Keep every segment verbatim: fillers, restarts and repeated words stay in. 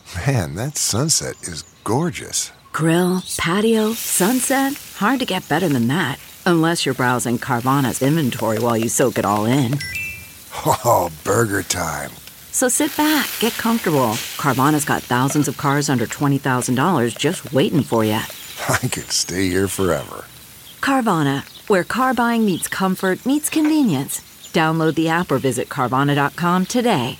Man, that sunset is gorgeous. Grill, patio, sunset. Hard to get better than that. Unless you're browsing Carvana's inventory while you soak it all in. Oh, burger time. So sit back, get comfortable. Carvana's got thousands of cars under twenty thousand dollars just waiting for you. I could stay here forever. Carvana, where car buying meets comfort, meets convenience. Download the app or visit Carvana dot com today.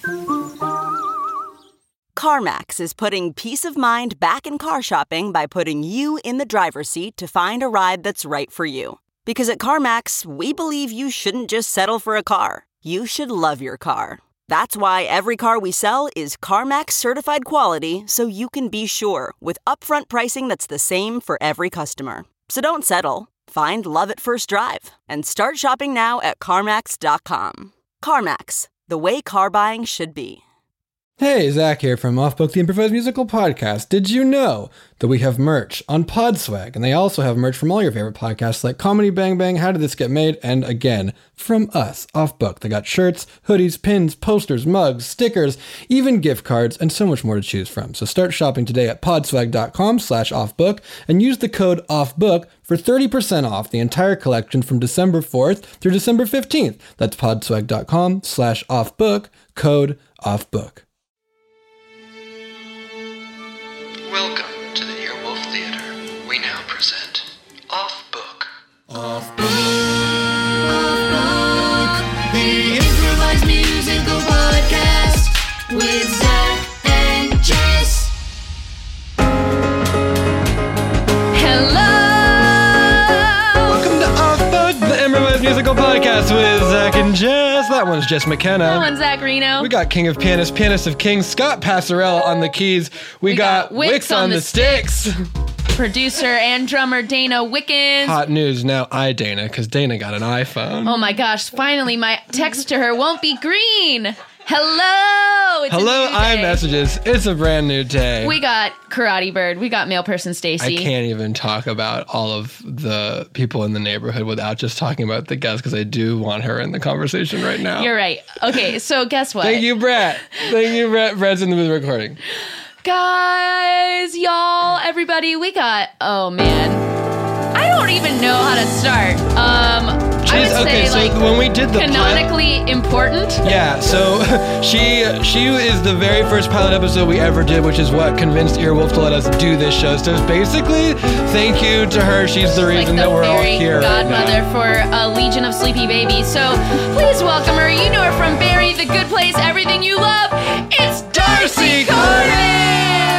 CarMax is putting peace of mind back in car shopping by putting you in the driver's seat to find a ride that's right for you. Because at CarMax, we believe you shouldn't just settle for a car. You should love your car. That's why every car we sell is CarMax certified quality, so you can be sure with upfront pricing that's the same for every customer. So don't settle. Find love at first drive and start shopping now at CarMax dot com. CarMax, the way car buying should be. Hey, Zach here from Off Book, the Improvised Musical Podcast. Did you know that we have merch on Podswag? And they also have merch from all your favorite podcasts like Comedy Bang Bang, How Did This Get Made? And again, from us, Off Book. They got shirts, hoodies, pins, posters, mugs, stickers, even gift cards, and so much more to choose from. So start shopping today at podswag dot com slash offbook and use the code OFFBOOK for thirty percent off the entire collection from December fourth through December fifteenth. That's podswag dot com slash offbook, code OFFBOOK. Welcome to the Earwolf Theater. We now present Off Book. Off Book, Off Book, the improvised musical podcast with Zach and Jess. Hello! Welcome to Off Book, the improvised musical podcast with Zach and Jess. That one's Jess McKenna. That one's Zach Reno. We got King of Pianists, Pianist of Kings, Scott Passarella on the keys. We, We got, got Wicks Wicks on, on the, the sticks. Producer and drummer Dana Wickens. Hot news, now I, Dana, because Dana got an iPhone. Oh my gosh, finally my text to her won't be green. Hello! It's Hello, a new day. iMessages. It's a brand new day. We got Karate Bird. We got Male Person I Stacy. can't even talk about all of the people in the neighborhood without just talking about the guest, because I do want her in the conversation right now. You're right. Okay, so guess what? Thank you, Brett. Thank you, Brett. Brett's in the middle of recording. Guys, y'all, everybody, we got, oh man. I don't even know how to start. Um, I would Jeez, okay, say, so like, when we did the pilot- canonically important. Yeah, so she she is the very first pilot episode we ever did, which is what convinced Earwolf to let us do this show. So basically, thank you to her. She's the reason like the that we're all fairy here. godmother right now. for a legion of sleepy babies. So please welcome her. You know her from Barry, The Good Place, Everything You Love. It's Darcy Corman!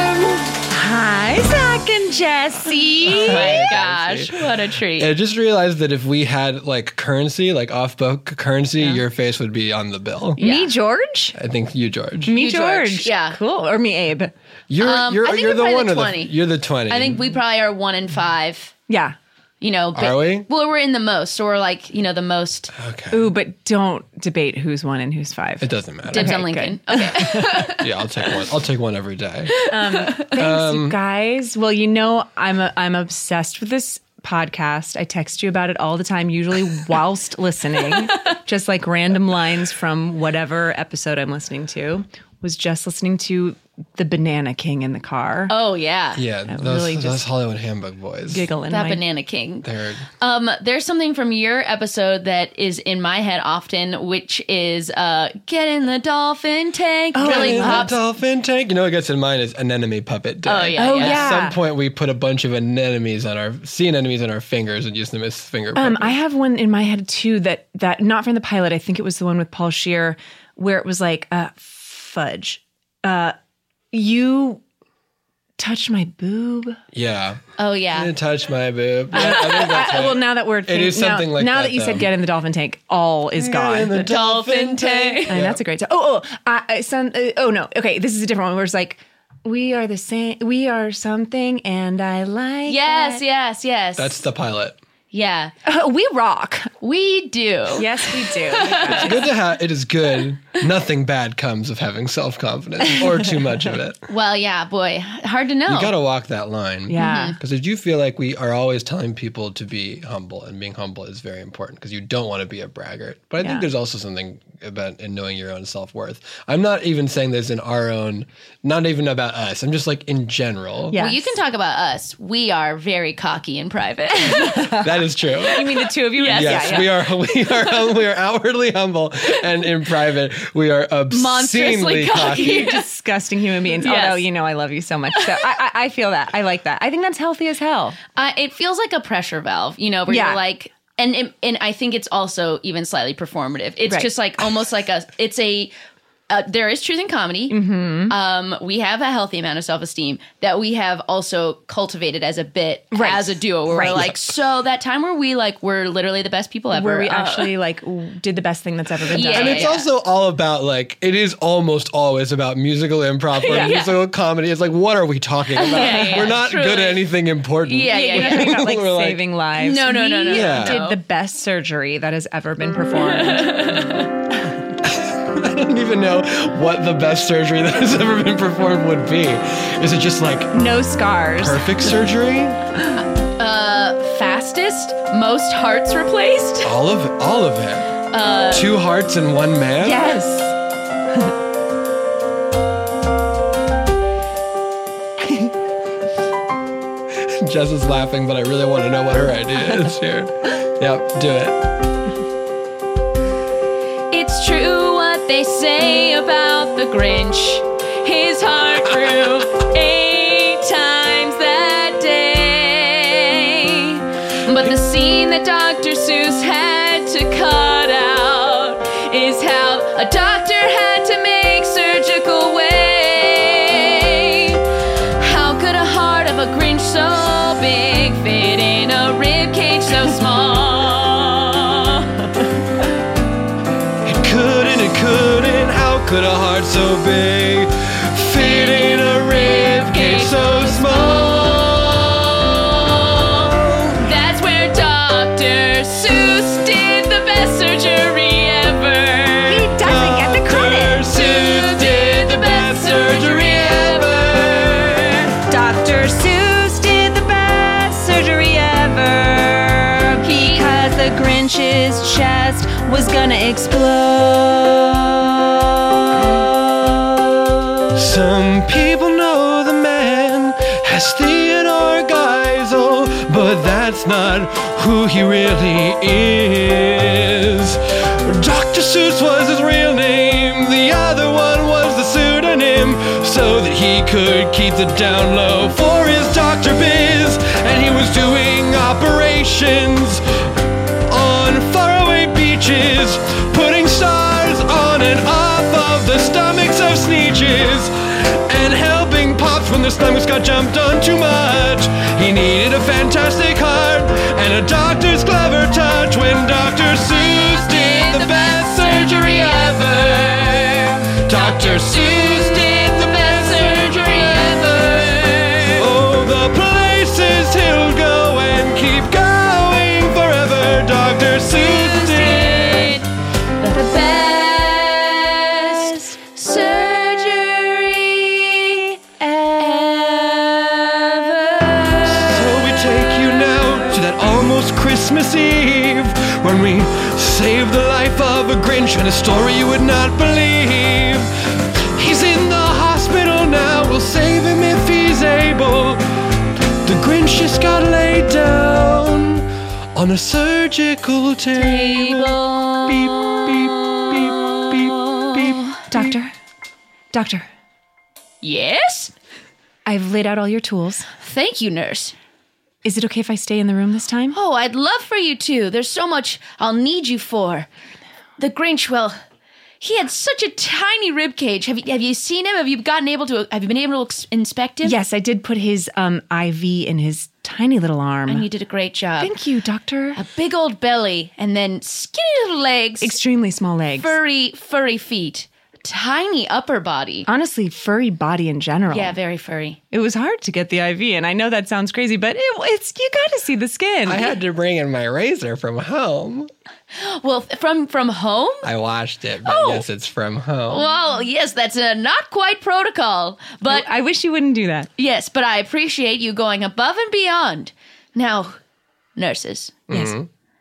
Hi, Zach and Jesse. Oh my gosh, what a treat. I just realized that if we had like currency, like off-book currency, Yeah. your face would be on the bill. Yeah. Me, George? I think you, George. Me, You, George. George. Yeah. Cool. Or me, Abe. You're Um, you're I think you're we're the probably one the of the twenty. you're the twenty. I think we probably are one in five. Yeah. You know, Are we? Well, we're in the most, so we're like, you know, the most. Okay. Ooh, but don't debate who's one and who's five. It doesn't matter. Dibs Okay, on Lincoln. Okay. Yeah, I'll take one. I'll take one every day. Thanks, Um, you guys. Well, you know, I'm a, I'm obsessed with this podcast. I text you about it all the time, usually whilst listening, just like random lines from whatever episode I'm listening to. Was just listening to the Banana King in the car. Oh yeah. Yeah, That those, really those just Hollywood Handbook boys. Giggling. That my- Banana King. They're Um, there's something from your episode that is in my head often, which is uh, get in the dolphin tank. Oh, really in the pops. dolphin tank. You know what gets in mine is anemone puppet day. Oh, yeah, Oh, yeah. yeah. At some point, we put a bunch of anemones on our sea anemones on our fingers and use them as finger. Um, puppets. I have one in my head too that that not from the pilot. I think it was the one with Paul Scheer, where it was like, uh, fudge. Uh, you touched my boob. yeah. Oh You yeah. touch my boob. Yeah, I think that's I- it. well, now that we're It is something now, like now that, that you though. said get in the dolphin tank, all is gone. in the dolphin tank. I mean, that's a great time. Oh, oh, I, I, some, uh, oh no. Okay, this is a different one where it's like, we are the same. We are something, and I like. Yes, that. yes, yes. That's the pilot. yeah. Uh, we rock. We do. Yes, we do. It's good to have. It is good. Nothing bad comes of having self confidence or too much of it. Well, yeah, boy, hard to know. You got to walk that line. Yeah. Because I do feel like we are always telling people to be humble, and being humble is very important because you don't want to be a braggart. But I Yeah. think there's also something about and knowing your own self-worth. I'm not even saying this in our own, not even about us. I'm just like in general. Yes. Well, you can talk about us. We are very cocky in private. That is true. You mean the two of you? Yes. Yes, Yeah, yeah. we are. We are. hum- We are outwardly humble, and in private, we are obscenely Monstrously cocky. cocky. Disgusting human beings. Yes. Although, you know, I love you so much. So I, I, I feel that. I like that. I think that's healthy as hell. Uh, it feels like a pressure valve, you know, where Yeah. you're like, and, and and I think it's also even slightly performative. It's Right. just like almost like a, it's a, uh, there is truth in comedy. Mm-hmm. Um, we have a healthy amount of self-esteem that we have also cultivated as a bit, Right. as a duo, where Right. we're like, so that time where we like, we're literally the best people ever. Where we uh, actually like w- did the best thing that's ever been done. Yeah. And it's also all about like it is almost always about musical improv or Yeah. musical comedy. It's like what are we talking about? Yeah, yeah, We're not truly. good at anything important. Yeah, yeah, You're yeah. not talking about like We're like- saving lives. No, no, no, no, We Yeah. did no. the best surgery that has ever been performed. I don't even know what the best surgery that has ever been performed would be. Is it just like No scars. perfect surgery? Uh, fastest, most hearts replaced. All of it. All of it. Uh, Two hearts and one man. Yes. Jess is laughing, but I really want to know what her idea is here. Yep, do it. It's true what they say about the Grinch. His heart grew eight times that day. But the scene that Doctor Seuss had to cut out is how a doctor had to make surgical way. How could a heart of a Grinch so big fit in a rib cage so small? It couldn't, it couldn't. How could a heart so big fit in a rib cage so small? That's where Doctor Seuss did the best surgery ever. He doesn't get the Doctor credit. Seuss did the best surgery ever. Doctor Seuss did the best surgery ever. Because the Grinch's chest was gonna explode. Some people know the man as Theodore Geisel, but that's not who he really is. Doctor Seuss was his real name, the other one was the pseudonym, so that he could keep the down low for his doctor biz. And he was doing operations on faraway beaches, putting stars on and off of the stomachs of Sneeches, and helping pops when their stomachs got jumped on too much. He needed a fantastic heart and a doctor's clever touch when Doctor Seuss did the best surgery ever. Doctor Seuss did the best surgery ever. Oh, the places he'll go and keep going forever. Doctor Seuss did the best surgery ever. So we take you now to that almost Christmas Eve when we saved the life of a Grinch and a story you would not believe. He's in the hospital now, we'll save him if he's able. The Grinch just got laid down on a surgical table. Beep, beep, beep, beep, beep. Doctor, doctor, Yes? I've laid out all your tools. Thank you, nurse. Is it okay if I stay in the room this time? Oh, I'd love for you to. There's so much I'll need you for. The Grinch, well, he had such a tiny rib cage. Have you have you seen him? Have you gotten able to have you been able to ex- inspect him? Yes, I did put his um, I V in his tiny little arm. And you did a great job. Thank you, doctor. A big old belly and then skinny little legs, Extremely small legs. furry furry feet, tiny upper body. Honestly, furry body in general. Yeah, very furry. It was hard to get the I V, and I know that sounds crazy, but it, it's you got to see the skin. I had to bring in my razor from home. Well, from from home? I washed it, but Oh. yes, it's from home. Well, yes, that's a not quite protocol, but I wish you wouldn't do that. yes, but I appreciate you going above and beyond. Now, nurses, Yes.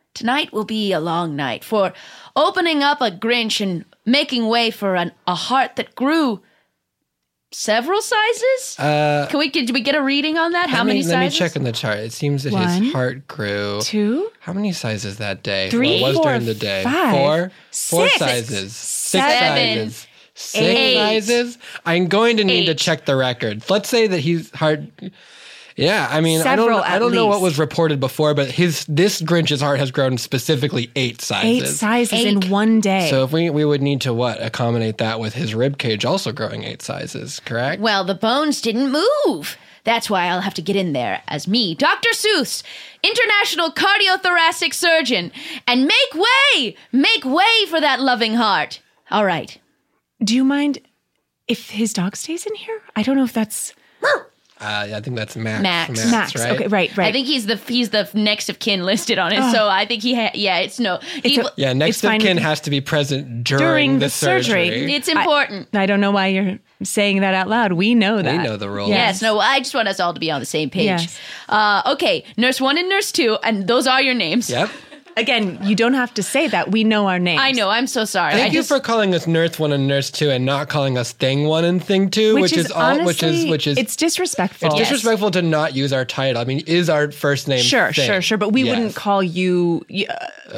tonight will be a long night for opening up a Grinch and making way for an, a heart that grew several sizes. Uh, Can we did we get a reading on that? How let me, many sizes? Let me check in the chart. It seems that One, his heart grew. Two, How many sizes that day? Three, well, it was four, during the day. five, Four. Four six, sizes. Six seven, sizes. Six eight, sizes. I'm going to need to eight. check the record. Let's say that he's heart. Yeah, I mean, I don't. Several I at don't know what least. was reported before, but his this Grinch's heart has grown specifically eight sizes. eight sizes Eight. in one day. So if we we would need to what accommodate that with his rib cage also growing eight sizes, correct? Well, the bones didn't move. That's why I'll have to get in there as me, Doctor Seuss, international cardiothoracic surgeon, and make way, make way for that loving heart. All right. Do you mind if his dog stays in here? I don't know if that's Uh, I think that's Max. Max. Max. right? Okay, right, right. I think he's the he's the next of kin listed on it, so I think he ha- yeah, it's no. He, It's a- Yeah, next It's of fine kin with- has to be present during, During the, the surgery. surgery. it's important. I don't know why you're saying that out loud. We know that. We know the rules. Yes, no, I just want us all to be on the same page. Yes. Uh, okay, nurse one and nurse two, and those are your names. Yep. Again, you don't have to say that. We know our names. I know. I'm so sorry. Thank I you just, for calling us Nurse One and Nurse Two, and not calling us Thing One and Thing Two, which, is, all. honestly, which is which is it's disrespectful. it's disrespectful to not use our title. I mean, is our first name? Sure, Thing? sure, sure. But we Yes. wouldn't call you. Uh,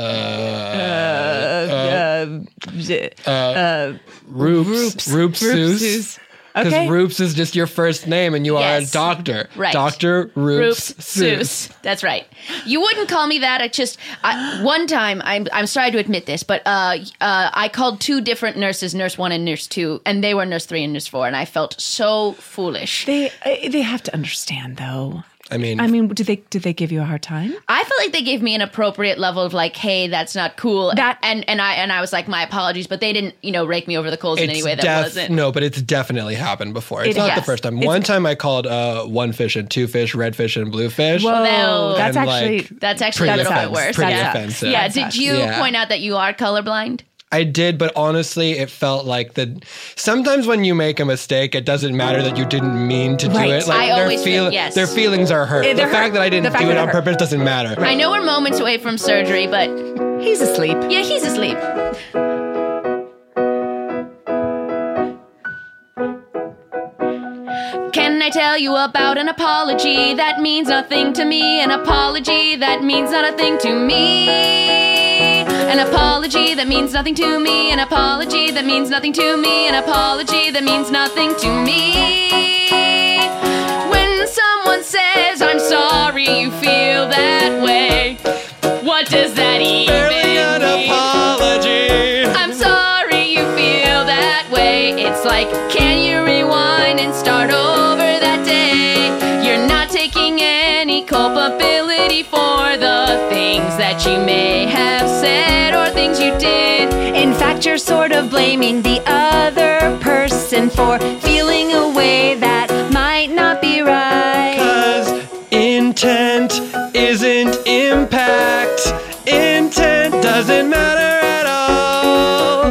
uh, uh, Roops. Roops. Seuss. Seuss. Because Okay. Roops is just your first name, and you are a Yes. doctor. Right. Doctor Roops, Roops Seuss. Seuss. That's right. You wouldn't call me that. I just I, one time. I'm I'm sorry to admit this, but uh, uh, I called two different nurses, nurse one and nurse two, and they were nurse three and nurse four, and I felt so foolish. they uh, they have to understand, though. I mean, I mean, did they did they give you a hard time? I feel like they gave me an appropriate level of like, hey, that's not cool. That- and and I and I was like, my apologies, but they didn't, you know, rake me over the coals in it's any way that def- wasn't. No, but it's definitely happened before. It's It not the has. first time. It's- One time I called uh, one fish and two fish, red fish and blue fish. Whoa, no. that's And, actually like, That's actually a Pretty little bit offensive. worse. Pretty yeah. offensive. Yeah. That's Did you Yeah. point out that you are colorblind? I did, but honestly, it felt like the. Sometimes when you make a mistake, it doesn't matter that you didn't mean to Right. do it. Like I their always feel- yes. their feelings are hurt. Eh, The they're fact hurt. that I The didn't fact do that it on they're hurt. purpose doesn't matter. I know we're moments away from surgery, but He's asleep. yeah, he's asleep. Can I tell you about an apology that means nothing to me? An apology that means not a thing to me. An apology that means nothing to me. An apology that means nothing to me. An apology that means nothing to me. When someone says, I'm sorry you feel that way, what does that even Barely an mean? apology. I'm sorry you feel that way. It's like, can you rewind and start over that day? You're not taking any culpability for the things that you may have said or things you did. In fact, you're sort of blaming the other person for feeling a way that might not be right. Cause intent isn't impact. Intent doesn't matter at all.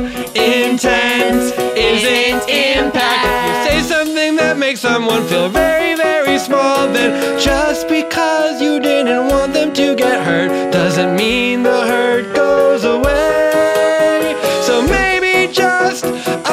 Intent isn't impact. If you say something that makes someone feel very, very small, then just because you didn't want them to get hurt doesn't mean the hurt goes away. So maybe just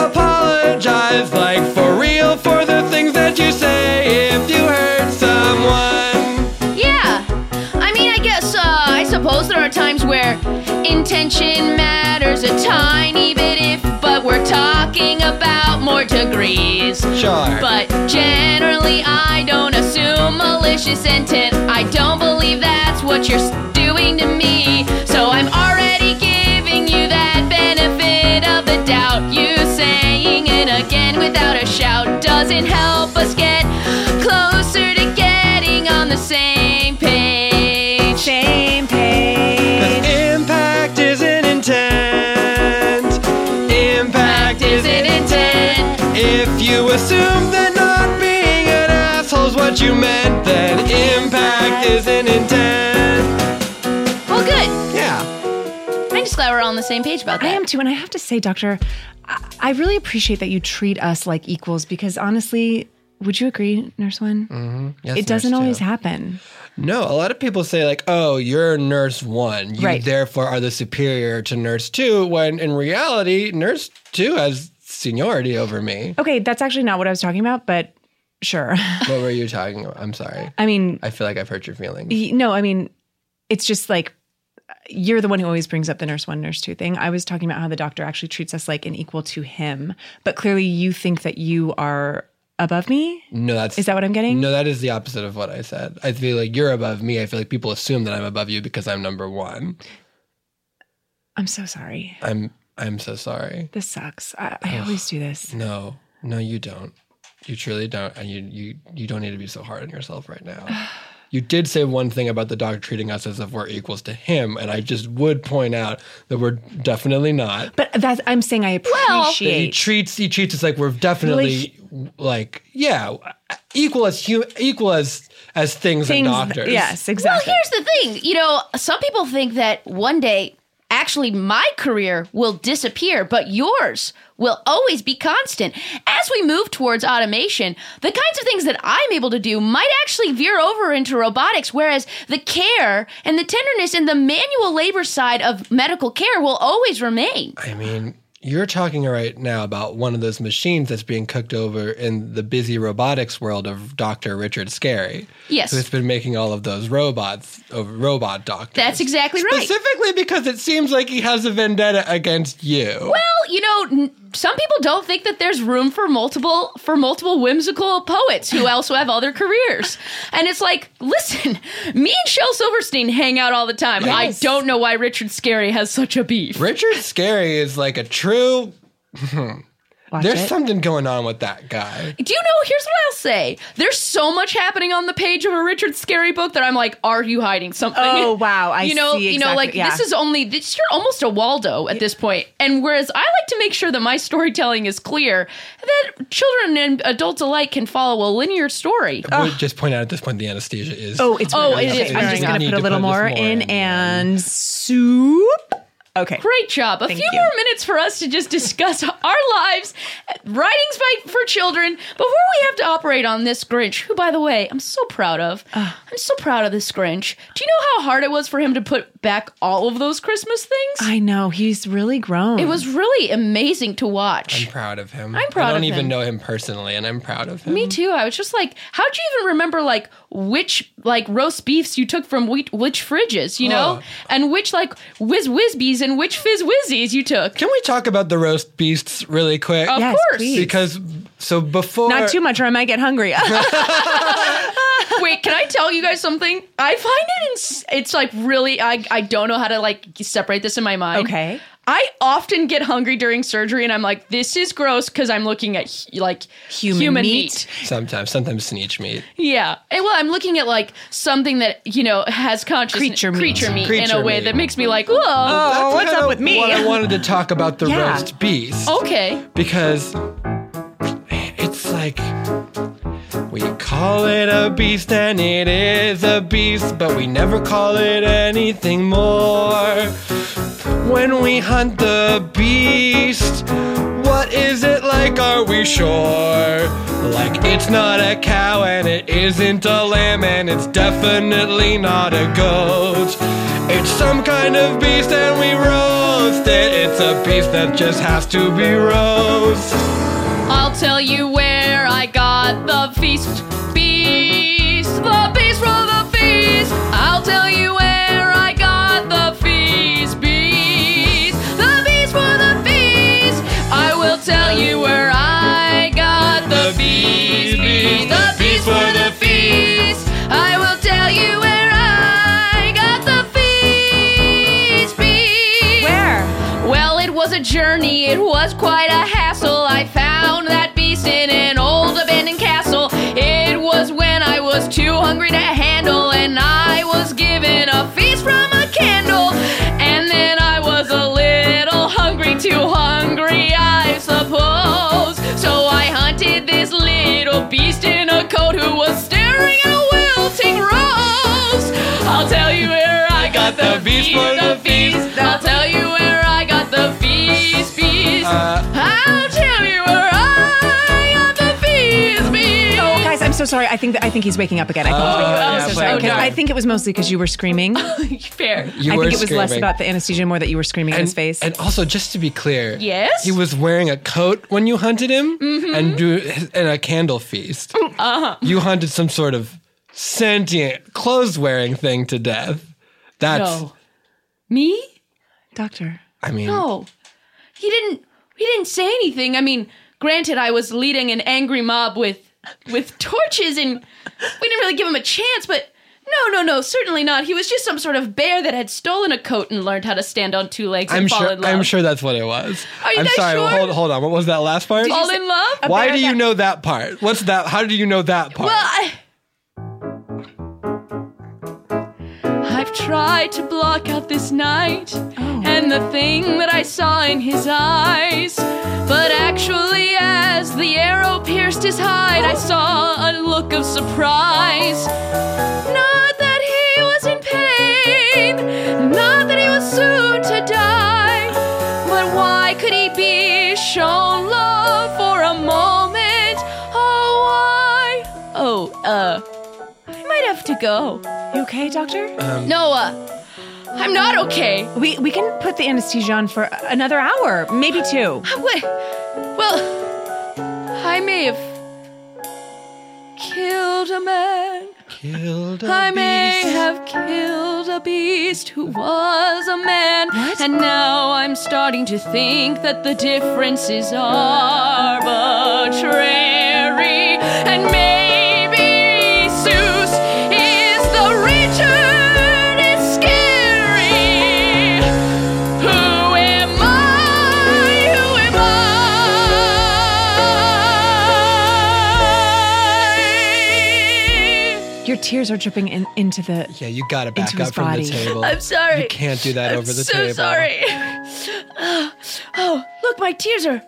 apologize, like for real, for the things that you say if you hurt someone. Yeah, I mean, I guess, uh, I suppose there are times where intention matters a tiny bit if, but we're talking about more degrees. Sure. But generally, I don't assume malicious intent. I don't believe that's what you're s- doing to me. So I'm already giving you that benefit of the doubt. You saying it again without a shout doesn't help us get closer to getting on the same page. Same page. Impact isn't intent. Impact isn't intent. If you assume that not being an asshole's what you meant, then impact isn't intent. Well, good. Yeah. I'm just glad we're all on the same page about that. I am too, and I have to say, Doctor, I, I really appreciate that you treat us like equals because honestly, Would you agree, Nurse One? Mm-hmm. Yes, It doesn't Nurse always Two. happen. No, a lot of people say like, oh, you're Nurse One. You Right. therefore are the superior to Nurse Two, when in reality, Nurse Two has seniority over me. Okay, that's actually not what I was talking about, but sure. What were you talking about? I'm sorry. I mean, I feel like I've hurt your feelings. y- no, I mean, it's just like you're the one who always brings up the Nurse One, Nurse Two thing. I was talking about how the doctor actually treats us like an equal to him, but clearly you think that you are above me? No, that's Is that what I'm getting? No, that is the opposite of what I said. I feel like you're above me. I feel like people assume that I'm above you because I'm number one. I'm so sorry. I'm I'm so sorry. This sucks. I, I always do this. No, no, you don't. You truly don't, and you you you don't need to be so hard on yourself right now. You did say one thing about the doctor treating us as if we're equals to him, and I just would point out that we're definitely not. But that's I'm saying I That appreciate. he treats he treats us like we're definitely like yeah equal as hu- equal as as things, Things- and doctors. Yes, exactly. Well, here's the thing. You know, some people think that one day, actually, my career will disappear, but yours will always be constant. As we move towards automation, the kinds of things that I'm able to do might actually veer over into robotics, whereas the care and the tenderness and the manual labor side of medical care will always remain. I mean, you're talking right now about one of those machines that's being cooked over in the busy robotics world of Doctor Richard Scarry. Yes. Who's been making all of those robots, of robot doctors. That's exactly right. Specifically because it seems like he has a vendetta against you. Well, you know, n- some people don't think that there's room for multiple for multiple whimsical poets who also have other careers. And it's like, listen, me and Shel Silverstein hang out all the time. I Yes. don't know why Richard Scarry has such a beef. Richard Scarry is like a true... Watch There's it. something going on with that guy. Do you know, here's what I'll say. There's so much happening on the page of a Richard Scarry book that I'm like, are you hiding something? Oh, wow. I you know, see You know, like, exactly- yeah. this is only, this, you're almost a Waldo at this point. And whereas I like to make sure that my storytelling is clear, that children and adults alike can follow a linear story. I would just point out at this point the anesthesia is... Oh, it's Oh, wearing it off. is. I'm I just need going to to put a little put this more more in in. and soup. Okay. Great job. A Thank few you. more minutes for us to just discuss our lives, writings by, for children, before we have to operate on this Grinch, who, by the way, I'm so proud of. I'm so proud of this Grinch. Do you know how hard it was for him to put back all of those Christmas things? I know. He's really grown. It was really amazing to watch. I'm proud of him. I'm proud I don't of even him. know him personally, and I'm proud of him. Me too. I was just like, how'd you even remember like which like roast beefs you took from which, which fridges, you know, Oh. and which like whiz whizbies and which fizz whizzies you took? Can we talk about the roast beasts really quick? Of Yes, course. please. Because, so before... Not too much or I might get hungry. Wait, can I tell you guys something? I find it, ins- it's like really, I, I don't know how to like separate this in my mind. Okay. I often get hungry during surgery and I'm like, this is gross because I'm looking at hu- like Human meat. meat. Sometimes, sometimes sneech meat. Yeah. And well, I'm looking at like something that, you know, has consciousness. Creature meat. Creature meat in Creature a way meat. that makes me like, whoa. Oh, what's kinda up with me? What I wanted to talk about the Yeah. roast beast. Okay. Because it's like we call it a beast and it is a beast, but we never call it anything more. When we hunt the beast, what is it like, are we sure? Like it's not a cow and it isn't a lamb and it's definitely not a goat. It's some kind of beast and we roast it. It's a beast that just has to be roast. I'll tell you where I got the feast. Beast, the beast from the feast. I'll tell you where I got the feast. Beast, the beast for the feast. I will tell you where I got the feast. Beast, the beast for the feast. I will tell you where I got the feast. Beast. Where? Well, it was a journey, it was quite a hassle. I found that beast in an old abandoned castle. It was when I was too hungry to handle, and I was given a feast from a candle. And then I was a little hungry, too hungry, I suppose. So I hunted this little beast in a coat who was staring at a wilting rose. I'll tell you where I got the beast for the feast. I'll tell you where I got the feast, beast. Uh, I'll tell you where I got the feast, beast. Oh, so sorry. I think that, I think he's waking up again. I think he's waking up. yeah, I'm so but- sorry. 'Cause no. I think it was mostly because you were screaming. Fair. You I were think it was less screaming. about the anesthesia, more that you were screaming in and, his face. And also, just to be clear, Yes? he was wearing a coat when you hunted him, Mm-hmm. and do and a candle feast. Uh-huh. You hunted some sort of sentient clothes wearing thing to death. That's, No. Me? Doctor. I mean, No. He didn't he didn't say anything. I mean, granted I was leading an angry mob with with torches and we didn't really give him a chance, but no, no, no, certainly not. He was just some sort of bear that had stolen a coat and learned how to stand on two legs and I'm fall sure. in love. I'm sure that's what it was. Are you I'm guys sorry. sure? Hold, hold on. What was that last part? Fall in love? Why bear do you that- know that part? What's that? How do you know that part? Well, I... I've tried to block out this night and the thing that I saw in his eyes. But actually, as the arrow pierced his hide, I saw a look of surprise. Not that he was in pain, not that he was soon to die. But why could he be shown love for a moment? Oh, why? Oh, uh, I might have to go. You okay, doctor? No, uh, I'm not okay. we we can put the anesthesia on for another hour, maybe two. Wait, well, I may have killed a man. Killed a I may beast. have killed a beast who was a man. And now I'm starting to think that the difference is arbitrary. And maybe Zeus is the Richard Iscariot. Who am I? Who am I? Your tears are dripping in, into the. Yeah, you gotta back Into his up from body. the table. I'm sorry. You can't do that I'm over the so table. sorry. Oh, oh, look, my tears are.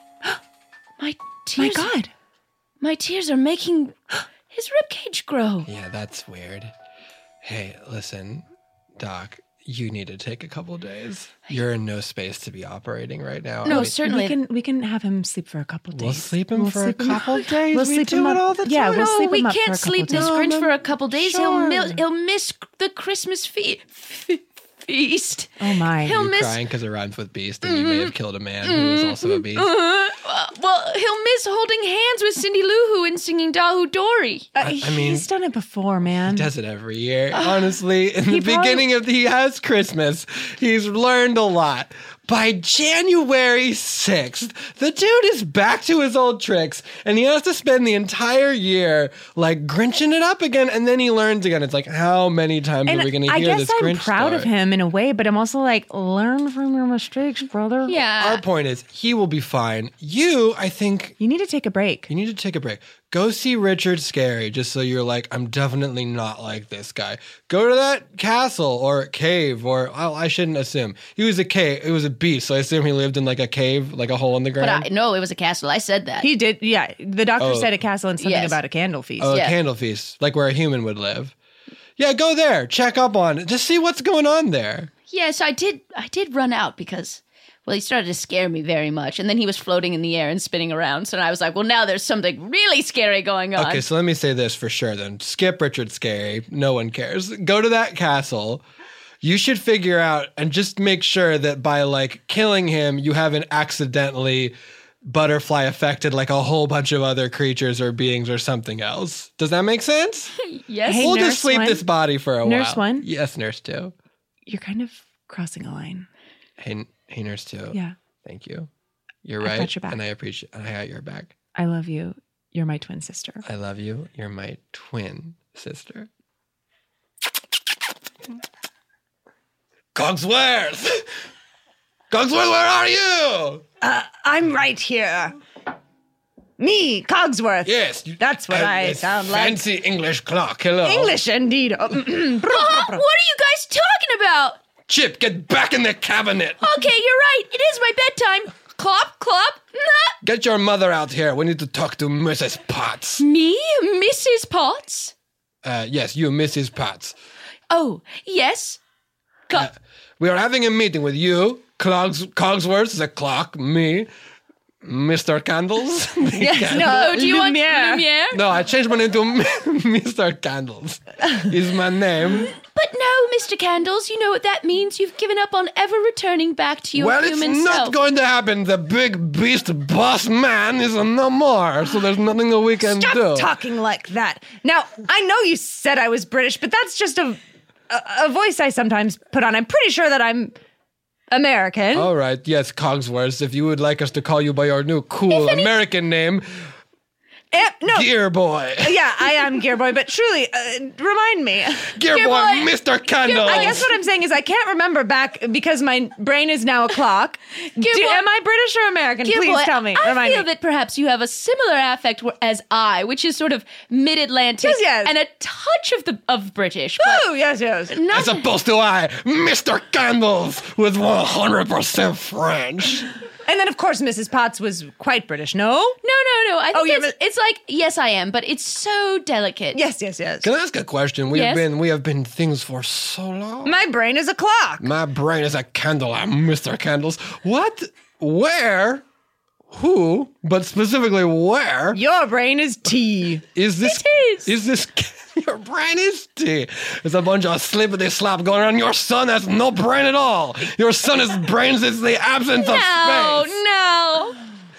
My My tears. God. My tears are making his ribcage grow. Yeah, that's weird. Hey, listen, Doc, you need to take a couple days. You're in no space to be operating right now. No, I mean, certainly. We can we can have him sleep for a couple days. We'll sleep him We'll for sleep a him- couple days. We'll We sleep do him it up. all the Yeah, time. we'll no, sleep we him up can't for a couple sleep this days. Grinch No, for a couple days. sure. He'll mi- he'll miss the Christmas fe- f- feast. Oh my. He'll You're miss. crying because it rhymes with beast, and you may have killed a man who was also a beast. Uh, well, he'll miss holding hands with Cindy Lou Who and singing Dahu Dory. Uh, I mean, he's done it before, man. He does it every year. Honestly, in the probably- beginning of He Has Christmas, he's learned a lot. By January sixth, the dude is back to his old tricks, and he has to spend the entire year like Grinching it up again, and then he learns again. It's like, how many times And are we going to I hear guess this I'm Grinch proud of story? him in a way, but I'm also like, learn from your mistakes, brother. Yeah. Our point is, he will be fine. You, I think, You need to take a break. you need to take a break. Go see Richard Scary, just so you're like, I'm definitely not like this guy. Go to that castle or cave, or oh, I shouldn't assume he was a cave. It was a beast, so I assume he lived in like a cave, like a hole in the But ground. I no, it was a castle. I said that. He did, yeah. The doctor Oh. said a castle and something Yes. about a candle feast. oh, yeah. a candle feast, like where a human would live. Yeah, go there, check up on it, just see what's going on there. Yes, I did. I did run out because, well, he started to scare me very much, and then he was floating in the air and spinning around. So I was like, well, now there's something really scary going on. Okay, so let me say this for sure then. Skip Richard Scary. No one cares. Go to that castle. You should figure out and just make sure that by like killing him, you haven't accidentally butterfly affected like a whole bunch of other creatures or beings or something else. Does that make sense? Yes. Hey, we'll Nurse just sleep One. this body for a Nurse while. One. Yes, Nurse Two. You're kind of crossing a line. Hey, hey, Nurse Two. Yeah. Thank you. You're I right. got your back. And I appreciate and I got your back. I love you. You're my twin sister. I love you. You're my twin sister. Cogsworth! Cogsworth, where are you? Uh, I'm right here. Me, Cogsworth. Yes. you- That's what uh, I this sound like. Fancy English clock. Hello. English indeed. Huh? What are you guys talking about? Chip, get back in the cabinet. Okay, you're right. It is my bedtime. Clop, clop. Nah. Get your mother out here. We need to talk to Missus Potts. Me, Missus Potts. Uh, yes, you, Missus Potts. Oh, yes. Co- Uh, We are having a meeting with you, Clogs, Cogsworth, the clock, me, Mister Candles? Yes, no, do you want Lumiere. Lumiere? No, I changed my name to Mister Candles. Is my name. But no, Mister Candles, you know what that means? You've given up on ever returning back to your Well, it's human not self. going to happen. The big beast boss man is no more, so there's nothing that we can Stop do. talking like that. Now, I know you said I was British, but that's just a, a, a voice I sometimes put on. I'm pretty sure that I'm American. All right, yes, Cogsworth, if you would like us to call you by your new cool American name, Eh, no. Gear Boy. Yeah, I am Gear Boy, but truly, uh, remind me. Gear, Gear Boy, Boy. Mister Candles. I guess what I'm saying is I can't remember back because my brain is now a clock. Do, Boy. am I British or American? Dear Please boy, tell me. I Remind feel me. that perhaps you have a similar affect w- as I, which is sort of mid-Atlantic Yes, yes. and a touch of the of British. But Oh, yes, yes. As not opposed to I, Mister Candles, with one hundred percent French. And then, of course, Missus Potts was quite British, no? no, no, no. I think Oh, yeah, it's, but- it's like yes, I am, but it's so delicate. Yes, yes, yes. Can I ask a question? We have Yes? been we have been things for so long. My brain is a clock. My brain is a candle. I'm Mister Candles. What? Where? Who? But specifically, where Your brain is tea. is this? It is. Is this? Your brain is tea. There's a bunch of slippity slap going on. Your son has no brain at all. Your son is brains. It's the absence No, of space. no.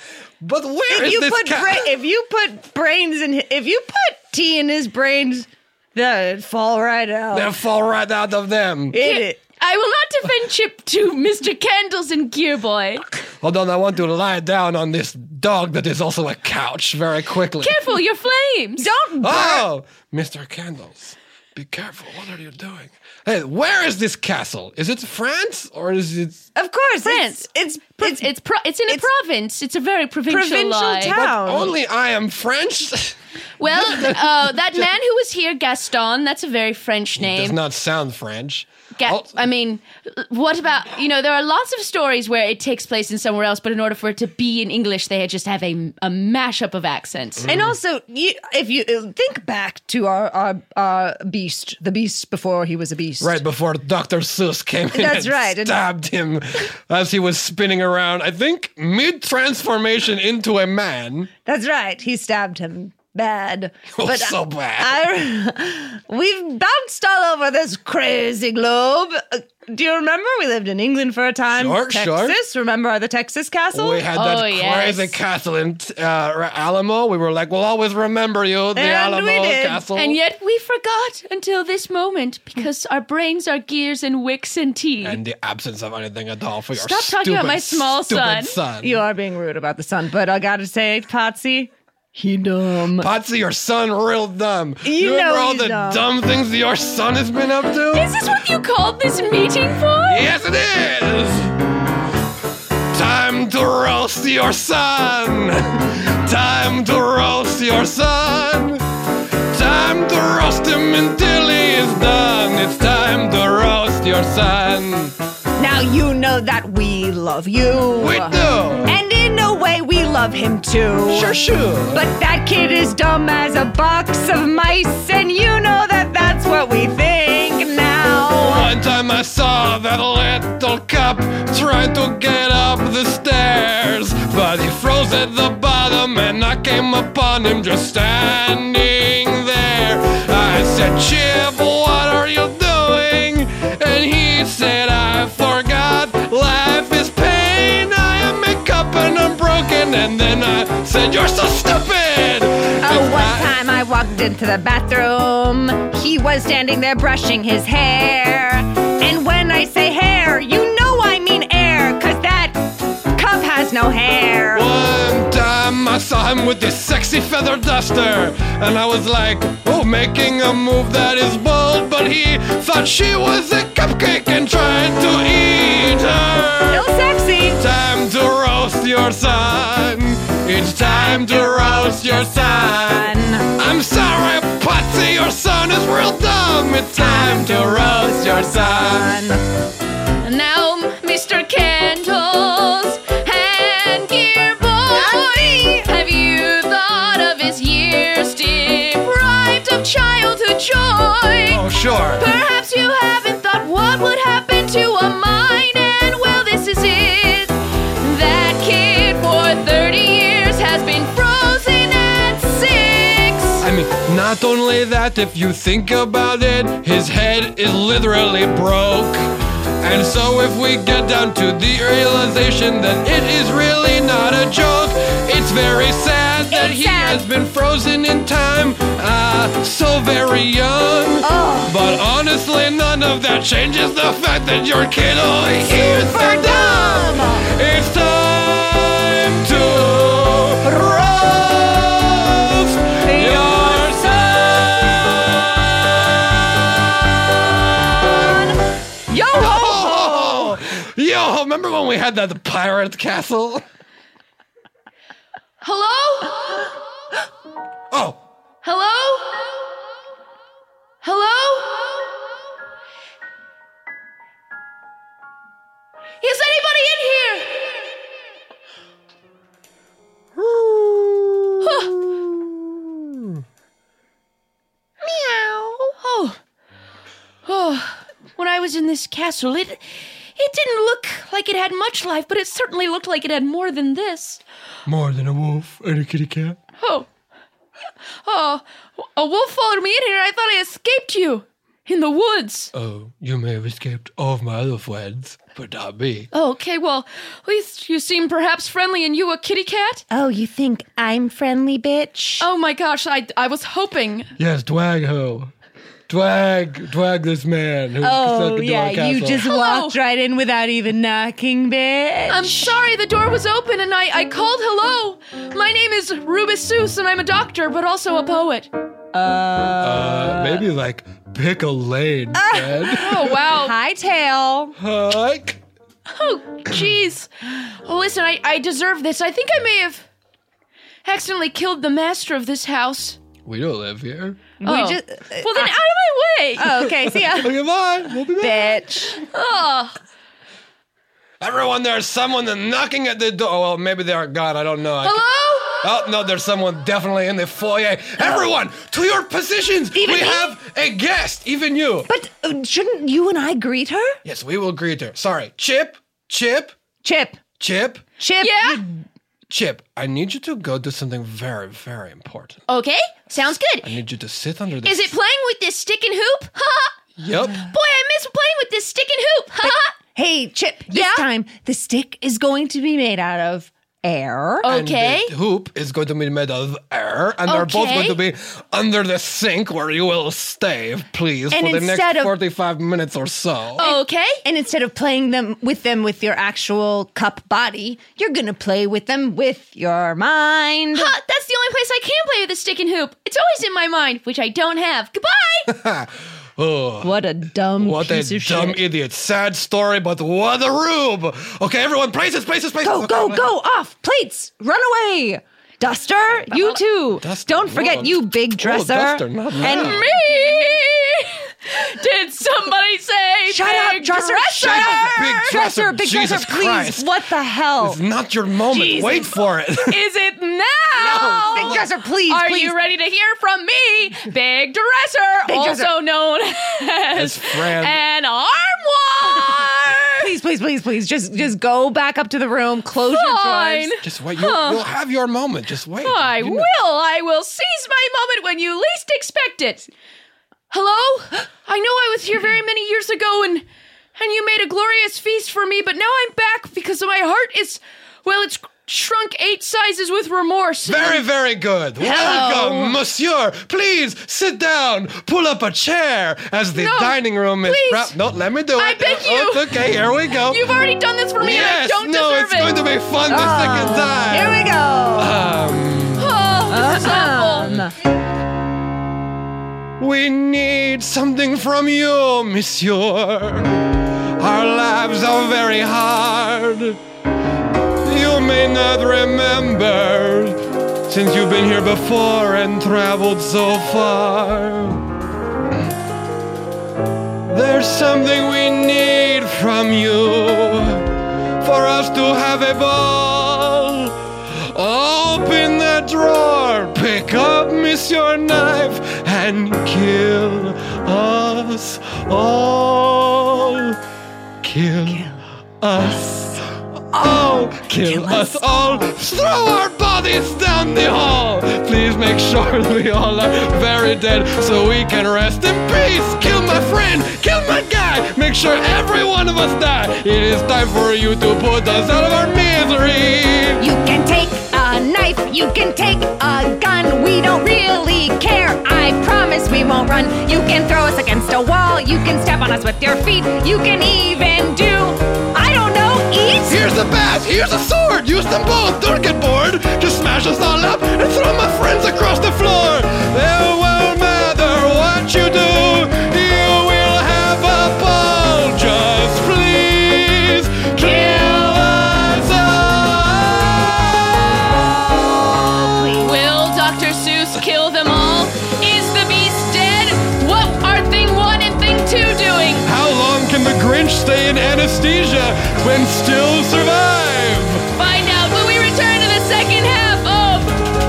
But where If is you this? put ca- bra- if you put brains in, hi- if you put tea in his brains, that'd fall right out. They'll fall right out of them. It- I will not defend Chip to Mister Candles and Gear Boy. Hold on, I want to lie down on this dog that is also a couch very quickly. Careful, your flames. Don't. Oh, Mister Candles, be careful. What are you doing? Hey, where is this castle? Is it France or is it? Of course, France. It's it's, It's it's pro- it's in a it's province. It's a very provincial, provincial lie. town. Only I am French. Well, uh, that man who was here, Gaston, that's a very French Does name. not sound French. Ga- Oh, I mean, what about, you know, there are lots of stories where it takes place in somewhere else, but in order for it to be in English, they just have a, a mashup of accents. And also, you, if you uh, think back to our, our our beast, the beast before he was a beast, right before Doctor Seuss came in That's and right. And- stabbed him as he was spinning around, I think mid-transformation into a man. That's right. He stabbed him bad. Oh, so bad. I, we've bounced all over this crazy globe. Uh, do you remember we lived in England for a time? Sure, sure. Texas. Remember the Texas castle? We had that Oh, yes. crazy castle in uh, Alamo. We were like, we'll always remember you, the And Alamo we did. castle. And yet we forgot until this moment because our brains are gears and wicks and tea. And the absence of anything at all for your Stop talking about stupid, my small stupid son. son. You are being rude about the sun, but I gotta say, Potsy, he dumb. Potsy, your son, real dumb. You remember know all he's the dumb. dumb things your son has been up to? Is this what you called this meeting for? Yes, it is. Time to roast your son. Time to roast your son. Time to roast him until he is done. It's time to roast your son. Now you know that we love you. We do. And in a way, we love him too. Sure, sure. But that kid is dumb as a box of mice, and you know that that's what we think now. One time I saw that little cop trying to get up the stairs, but he froze at the bottom and I came upon him just standing there. I said, Chip, what are you doing? And he said, I forgot life is pain. I am a cup and I'm broken. And then I said, you're so stupid. Oh, one time I walked into the bathroom. He was standing there brushing his hair. And when I say hair, you know I mean air, cause that cup has no hair. One time I saw him with this sexy feather duster, and I was like, oh, making a move that is bold, but he thought she was a cupcake and tried to eat her. Still sexy. Time to roast your son. It's time to roast your son. I'm sorry, Potsy, your son is real dumb. It's time to roast your son. Now, Mister Candles and Gear Boy, have you thought of his years deprived of childhood joy? Oh, sure. Perhaps you haven't thought what would happen to a mind, and well, this is it. That kid for thirty Not only that, if you think about it, his head is literally broke. And so if we get down to the realization that it is really not a joke, it's very sad that It's he sad. has been frozen in time, uh, so very young. Oh. But honestly, none of that changes the fact that your kid only hears Super the dumb. It's time to roast your son. Yo Oh, yo, remember when we had that pirate castle? Hello? Oh, Hello? Hello? Is anybody in here? Huh. Meow. Oh. Oh. When I was in this castle, it it didn't look like it had much life, but it certainly looked like it had more than this. more than a wolf and a kitty cat. Oh. Oh, a wolf followed me in here. I thought I escaped you in the woods. Oh, you may have escaped all of my other friends, but not me. Oh, okay, well, at least you seem perhaps friendly and you a kitty cat? Oh, you think I'm friendly, bitch? Oh my gosh, I, I was hoping. Yes, Dwag ho. Dwag, dwag this man who's Oh, stuck into yeah, our castle. you just Hello. walked right in without even knocking, bitch. I'm sorry, the door was open and I, I called hello. My name is Rubus Seuss and I'm a doctor, but also a poet. Uh, maybe like pick a lane, Fred. Oh, wow. Hightail. Hike. Oh, jeez. Well, listen, I, I deserve this. I think I may have accidentally killed the master of this house. We don't live here. Oh. We just. Well, then out of my way. Oh, okay, see ya. Okay, bye. We'll be back. Bitch. Oh. Everyone, there's someone knocking at the door. Oh, well, maybe they aren't gone. I don't know. I Hello? Oh, no, there's someone definitely in the foyer. Everyone, to your positions. Even we me? have a guest, even you. But uh, shouldn't you and I greet her? Yes, we will greet her. Sorry. Chip, Chip, Chip. Chip, Chip. Yeah? Chip. I need you to go do something very, very important. Okay, sounds good. I need you to sit under this. Is it playing with this stick and hoop? Ha! Yep. Boy, I miss playing with this stick and hoop. Ha! Hey, Chip. This Yeah? time, the stick is going to be made out of air. Okay. And the hoop is going to be made of air, and they're both Okay. going to be under the sink where you will stay, please, And for the next instead of- forty-five minutes or so. Okay. And instead of playing them with them with your actual cup body, you're gonna play with them with your mind. Ha! That's the only place I can play with the stick and hoop. It's always in my mind, which I don't have. Goodbye. Oh, What a dumb what a piece of dumb shit. idiot. Sad story, but what a rube. Okay, everyone, places, places, places. Go, Okay, go, wait. go! Off! Plates! Run away! Duster, you too. Duster, Don't forget whoa. you, big Oh, dresser. Duster, not and now. Me? Did somebody say Shut big up, dresser! dresser? Shut up! Big Dresser, dresser, big Jesus dresser, please! Christ. What the hell? It's not your moment. Jesus. Wait for it. Is it now? Big dresser, please, Are please. you ready to hear from me, Big Dresser, Big also Dresser. known As as Fran. an armoire? Please, please, please, please, just just go back up to the room, close your Fine. drawers. Just wait. You'll, you'll have your moment. Just wait. I You know- will. I will seize my moment when you least expect it. Hello? I know I was here very many years ago and and you made a glorious feast for me, but now I'm back because my heart is, well, it's shrunk eight sizes with remorse. Very, very good. Welcome, monsieur. Please sit down. Pull up a chair as the No, dining room is. please. Prep- no, let me do it. I beg Oh, you. okay, here we go. You've already done this for me and I yes, don't no, deserve it's it. going to be fun the second time. Here we go. Um, Oh, this is awful. we need something from you, monsieur. Our lives are very hard. You may not remember, since you've been here before and traveled so far. There's something we need from you for us to have a ball. Open the drawer, pick up Monsieur Knife, and kill us all. Kill us Oh, kill us all. Throw our bodies down the hall. Please make sure that we all are very dead so we can rest in peace. Kill my friend, kill my guy. Make sure every one of us die. It is time for you to put us out of our misery. You can take a knife, you can take a gun. We don't really care. I promise we won't run. You can throw us against a wall. You can step on us with your feet. You can even do, I don't know, eat. Here's a bat, here's a sword. Use them both, don't get bored. Just smash us all up and throw my friends across the floor. It won't matter what you do. You will have a ball. Just please kill us all. Will Doctor Seuss kill them all? Is the beast dead? What are thing one and thing two doing? How long can the Grinch stay in anesthesia when still survive? Find out when we return to the second half of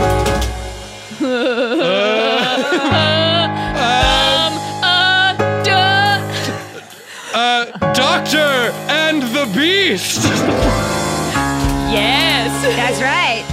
um uh duh. Uh, Doctor and the Beast. Yes. That's right.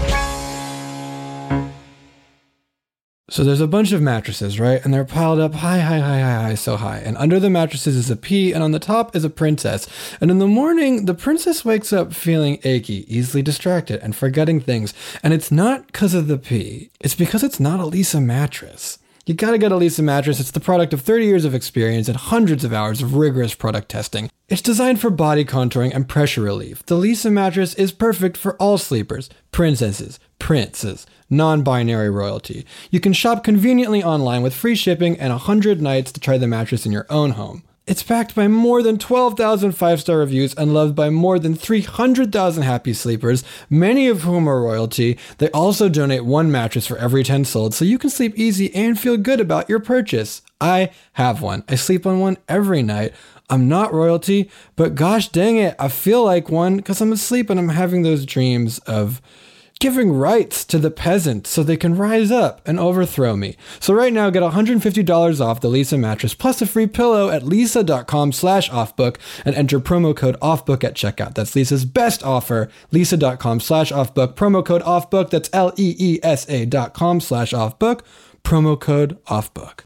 So there's a bunch of mattresses, right? And they're piled up high, high, high, high, high, so high. And under the mattresses is a pea, and on the top is a princess. And in the morning, the princess wakes up feeling achy, easily distracted, and forgetting things. And it's not because of the pea. It's because it's not a Lisa mattress. You gotta get a Lisa mattress. It's the product of thirty years of experience and hundreds of hours of rigorous product testing. It's designed for body contouring and pressure relief. The Lisa mattress is perfect for all sleepers, princesses, princes, non-binary royalty. You can shop conveniently online with free shipping and one hundred nights to try the mattress in your own home. It's backed by more than twelve thousand five-star reviews and loved by more than three hundred thousand happy sleepers, many of whom are royalty. They also donate one mattress for every ten sold, so you can sleep easy and feel good about your purchase. I have one. I sleep on one every night. I'm not royalty, but gosh dang it, I feel like one because I'm asleep and I'm having those dreams of giving rights to the peasants so they can rise up and overthrow me. So right now, get one hundred fifty dollars off the Lisa mattress plus a free pillow at lisa.com slash offbook and enter promo code offbook at checkout. That's Lisa's best offer, lisa.com slash offbook, promo code offbook. That's L-E-E-S-A dot com slash offbook, promo code offbook.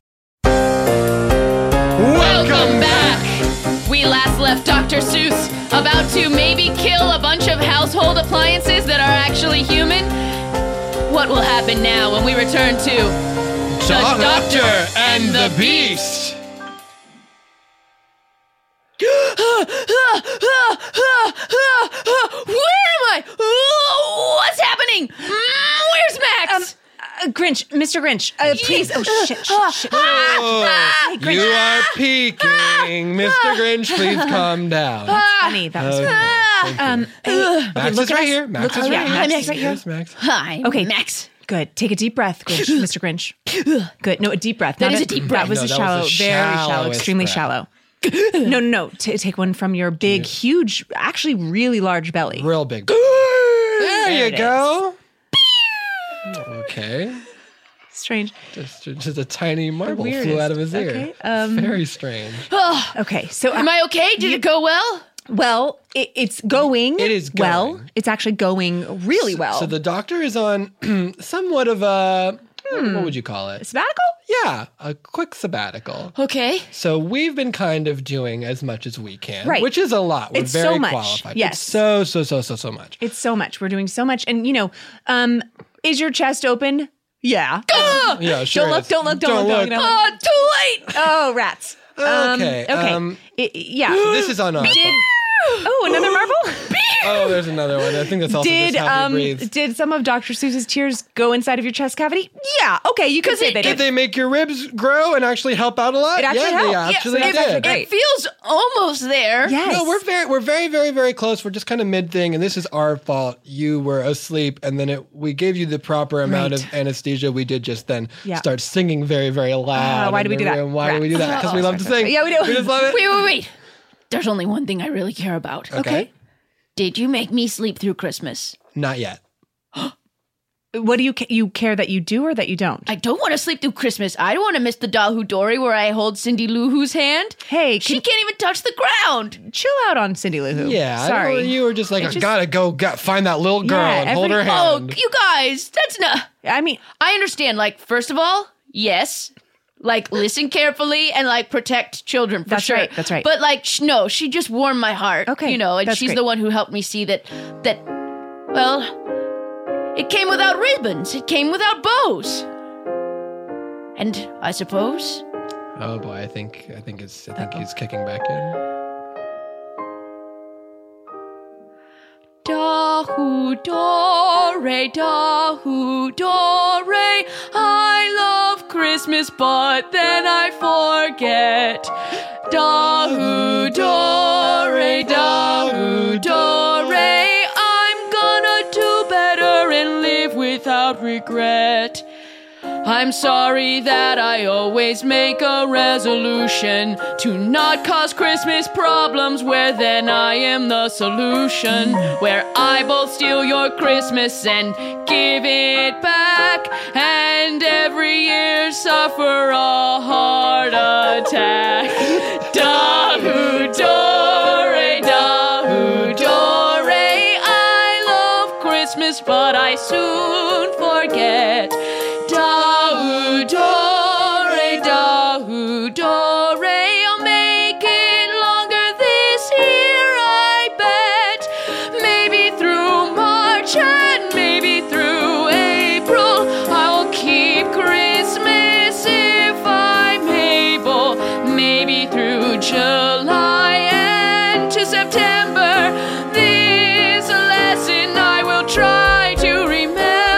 Welcome back! We last left Doctor Seuss about to maybe kill a bunch of household appliances that are actually human. What will happen now when we return to The Doctor and the Beast? Where am I? What's happening? Where's Max? Um, uh, Grinch, Mister Grinch, uh, please. Oh, shit, shit, shit. Oh, Hey, Grinch. you are peeking. Mister Grinch, please calm down. Funny, that was Okay, funny. Um, hey, Max look is at right us. here. Max Look- is yeah, right here. Max Max right here. Here's Max. Hi, Okay. Max. Good. Take a deep breath, Grinch, Mister Grinch. Good. No, a deep breath. That Not is a deep breath. That was No, a that shallow, was the very shallow, shallowest extremely breath. shallow. no, no, no. T- take one from your big, huge, actually really large belly. Real big. There you it go. Okay. Strange. Just, just a tiny marble weirdest. flew out of his ear. Okay, um, Very strange. Okay, so Am I okay? Did it go well? well, it, it's going. It is well. going. It's actually going really well. So the doctor is on somewhat of a, what would you call it? sabbatical. Yeah, a quick sabbatical. Okay. So we've been kind of doing as much as we can, Right. which is a lot. We're It's very so much. qualified. Yes. It's so, so, so, so, so much. It's so much. We're doing so much, and you know, um, is your chest open? Yeah. Yeah, sure. Don't look. is. Don't look. Don't, look. Don't look. Oh, too late. Oh, rats. Um, Okay, okay. um, I- yeah. This is on our fault. Oh, another marble. Oh, there's another one. I think that's also Did just how he um breathes. did some of Doctor Seuss's tears go inside of your chest cavity? Yeah. Okay, you could say they Did did. they make your ribs grow and actually help out a lot? It actually yeah, helped. they Yeah, actually so that's did. actually great. It feels almost there. Yes. No, we're very, we're very, very, very close. We're just kind of mid thing, and this is our fault. You were asleep, and then it, we gave you the proper amount Right. of anesthesia. We did just then Yeah. start singing very, very loud. Ah, why in do we the do that? room. Why do we do that? Because we Oh, love to sorry, sing. sorry. Yeah, we do. We just love it. Wait, wait, wait. There's only one thing I really care about. Okay. Did you make me sleep through Christmas? Not yet. What do you ca- you care that you do or that you don't? I don't want to sleep through Christmas. I don't want to miss the Dahu Dori where I hold Cindy Lou Who's hand. Hey, she can- can't even touch the ground. Chill out on Cindy Lou Who. Yeah, I sorry. don't- you were just like, It I just- gotta go got, find that little girl Yeah, and hold her every- Oh, hand. you guys, that's not. I mean, I understand. Like, first of all, yes. Like, listen carefully and, like, protect children for That's sure. right, that's right. But, like, sh- no, she just warmed my heart. Okay, You know, and that's she's great. the one who helped me see that, that, well, it came without ribbons. It came without bows. And I suppose, Oh boy, I think I think it's I think he's kicking back in. Dahu Dore, Dahu Dore, I love Christmas, but then I forget. Dahu Dore, Dahu Dore, I'm gonna do better and live without regret. I'm sorry that I always make a resolution to not cause Christmas problems where then I am the solution, where I both steal your Christmas and give it back, and every year suffer a heart attack. Dahu Dore, Dahu Dore, I love Christmas, but I soon forget. Dahu Dore, Dahu Dore, I'll make it longer this year, I bet. Maybe through March and maybe through April, I'll keep Christmas if I'm able. Maybe through July and to September, this lesson I will try to remember.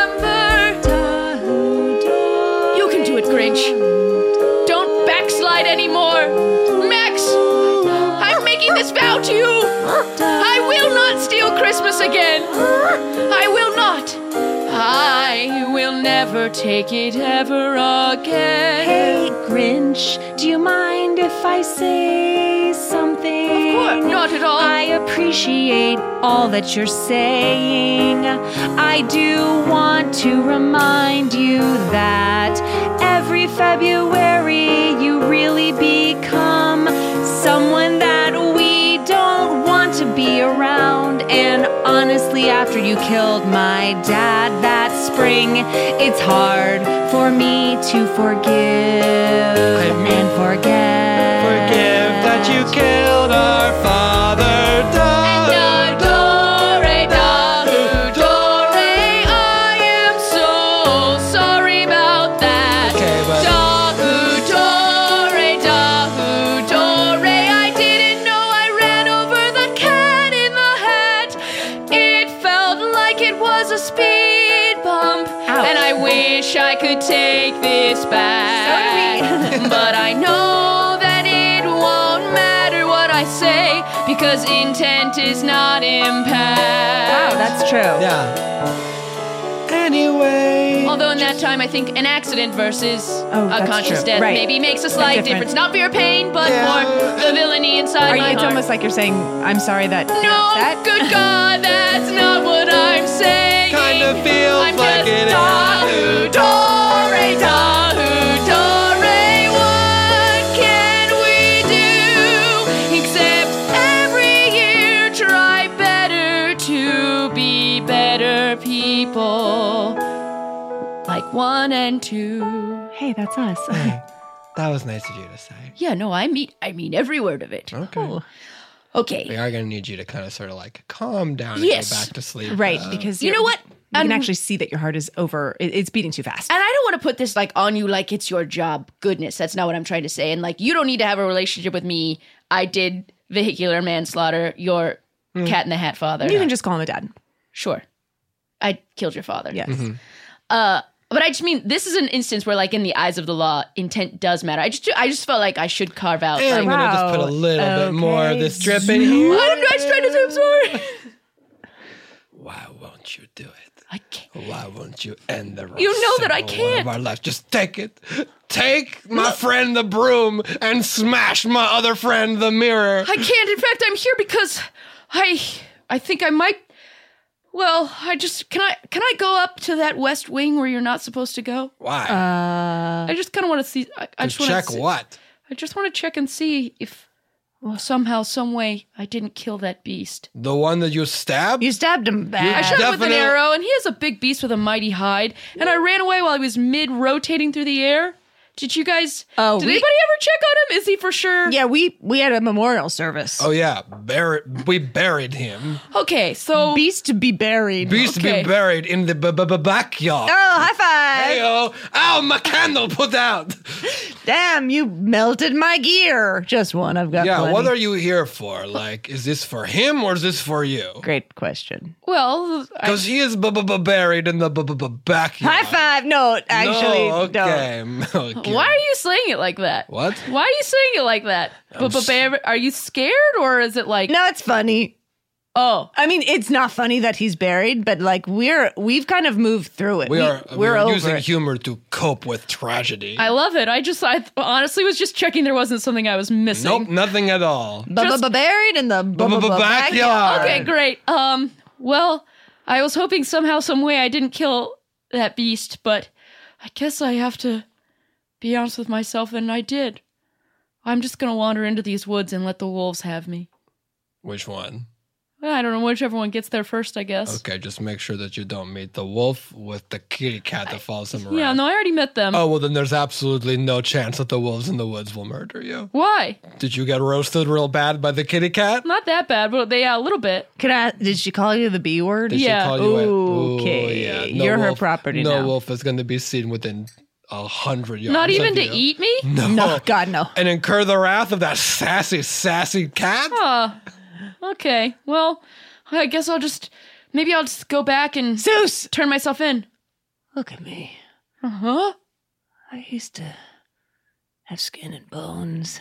You can do it, Grinch. Don't backslide anymore. Max, I'm making this vow to you. I will not steal Christmas again. I will not. I will never take it ever again. hey, Grinch, do you mind if I say something? Of course, not at all. I appreciate all that you're saying. I do want to remind you that every February you really become someone that we don't want to be around. And honestly, after you killed my dad that spring, it's hard for me to forgive and forget. Forgive that you killed our father. Dahu Dore, Dahu Dore, I am so sorry about that. Okay, but- Dahu Dore, Dahu Dore, I didn't know I ran over the cat in the hat. It felt like it was a speed bump, Ow. and I wish I could take this back. So do we. But I know that it won't matter what I say, because intent is not impact. Wow, that's true. Yeah. Anyway. Although in that time, I think an accident versus Oh, a that's conscious true. death Right. maybe makes a slight different. difference. Not for your pain, but Yeah. for the villainy inside Are my you, it's heart. almost like you're saying, I'm sorry that you're no, upset. good God, that's not what I'm saying. Kinda feels I'm like just it is. Dahu Dore, Dahu Dore, what can we do except every year try better to be better people, like one and two. Hey, that's us. That was nice of you to say. Yeah, no, I mean, I mean every word of it. Okay. Okay. We are going to need you to kind of sort of like calm down and Yes. go back to sleep. Right, uh, because You you're- know what? You can Um, actually see that your heart is over. it- It's beating too fast. And I don't want to put this like on you like it's your job. Goodness, that's not what I'm trying to say. And like you don't need to have a relationship with me. I did vehicular manslaughter, your cat in the hat father. You can just call him a dad. Sure. I killed your father. Yes. Uh but I just mean this is an instance where like in the eyes of the law, intent does matter. I just I just felt like I should carve out And like I'm going to just put a Wow. little bit more of Okay. this drip in here. I'm just trying to say I'm sorry. Why won't you do it? I can't. Why won't you end the You know that I single one can't. of our lives? Just take it. Take my friend the broom and smash my other friend the mirror. I can't. In fact, I'm here because I I think I might Well, I just can I can I go up to that west wing where you're not supposed to go? Why? Uh, I just kind of want to see. I, I to just want check to see, what? I just want to check and see if well, somehow, some way, I didn't kill that beast. The one that you stabbed? You stabbed him bad. I shot him with an Definitely- arrow, and he is a big beast with a mighty hide. And I ran away while he was mid rotating through the air. Did you guys? Oh, did we- anybody ever check on him? Is he for sure? Yeah, we we had a memorial service. Oh yeah, Bur- we buried him. Okay, so Beast to be buried. Beast to Okay. be buried in the b- b- b- backyard. Oh, high five! Hey, oh, ow, my candle put out. Damn, you melted my gear. Just one, I've got Yeah, plenty. what are you here for? Like, is this for him or is this for you? Great question. well, I, Because he is b- b- b- buried in the b- b- b- backyard. High five! No, actually, no, don't. okay. okay. why are you saying it like that? What? Why are you saying it like that? But, but babe, are you scared or is it like? No, it's funny. Oh, I mean, it's not funny that he's buried, but like we're we've kind of moved through it. We are we're we are over using it. humor to cope with tragedy. I love it. I just, I honestly was just checking there wasn't something I was missing. Nope, nothing at all. Bu- bu- buried in the bu- bu- bu- Backyard. Okay, great. Um, well, I was hoping somehow, some way, I didn't kill that beast, but I guess I have to be honest with myself, and I did. I'm just gonna wander into these woods and let the wolves have me. Which one? I don't know, whichever one gets there first, I guess. Okay, just make sure that you don't meet the wolf with the kitty cat that follows him around. Yeah, no, I already met them. Oh, well, then there's absolutely no chance that the wolves in the woods will murder you. Why? Did you get roasted real bad by the kitty cat? Not that bad, but they, yeah, a little bit. Can I? Did she call you the B word? Did Yeah. she call you a- Ooh, Okay, yeah. No you're her wolf- property No now. wolf is going to be seen within a hundred yards. Not even of to you. eat me? No. No, God, no. And incur the wrath of that sassy, sassy cat? Uh, okay, well, I guess I'll just, maybe I'll just go back and Zeus, turn myself in. look at me. Uh-huh. I used to have skin and bones,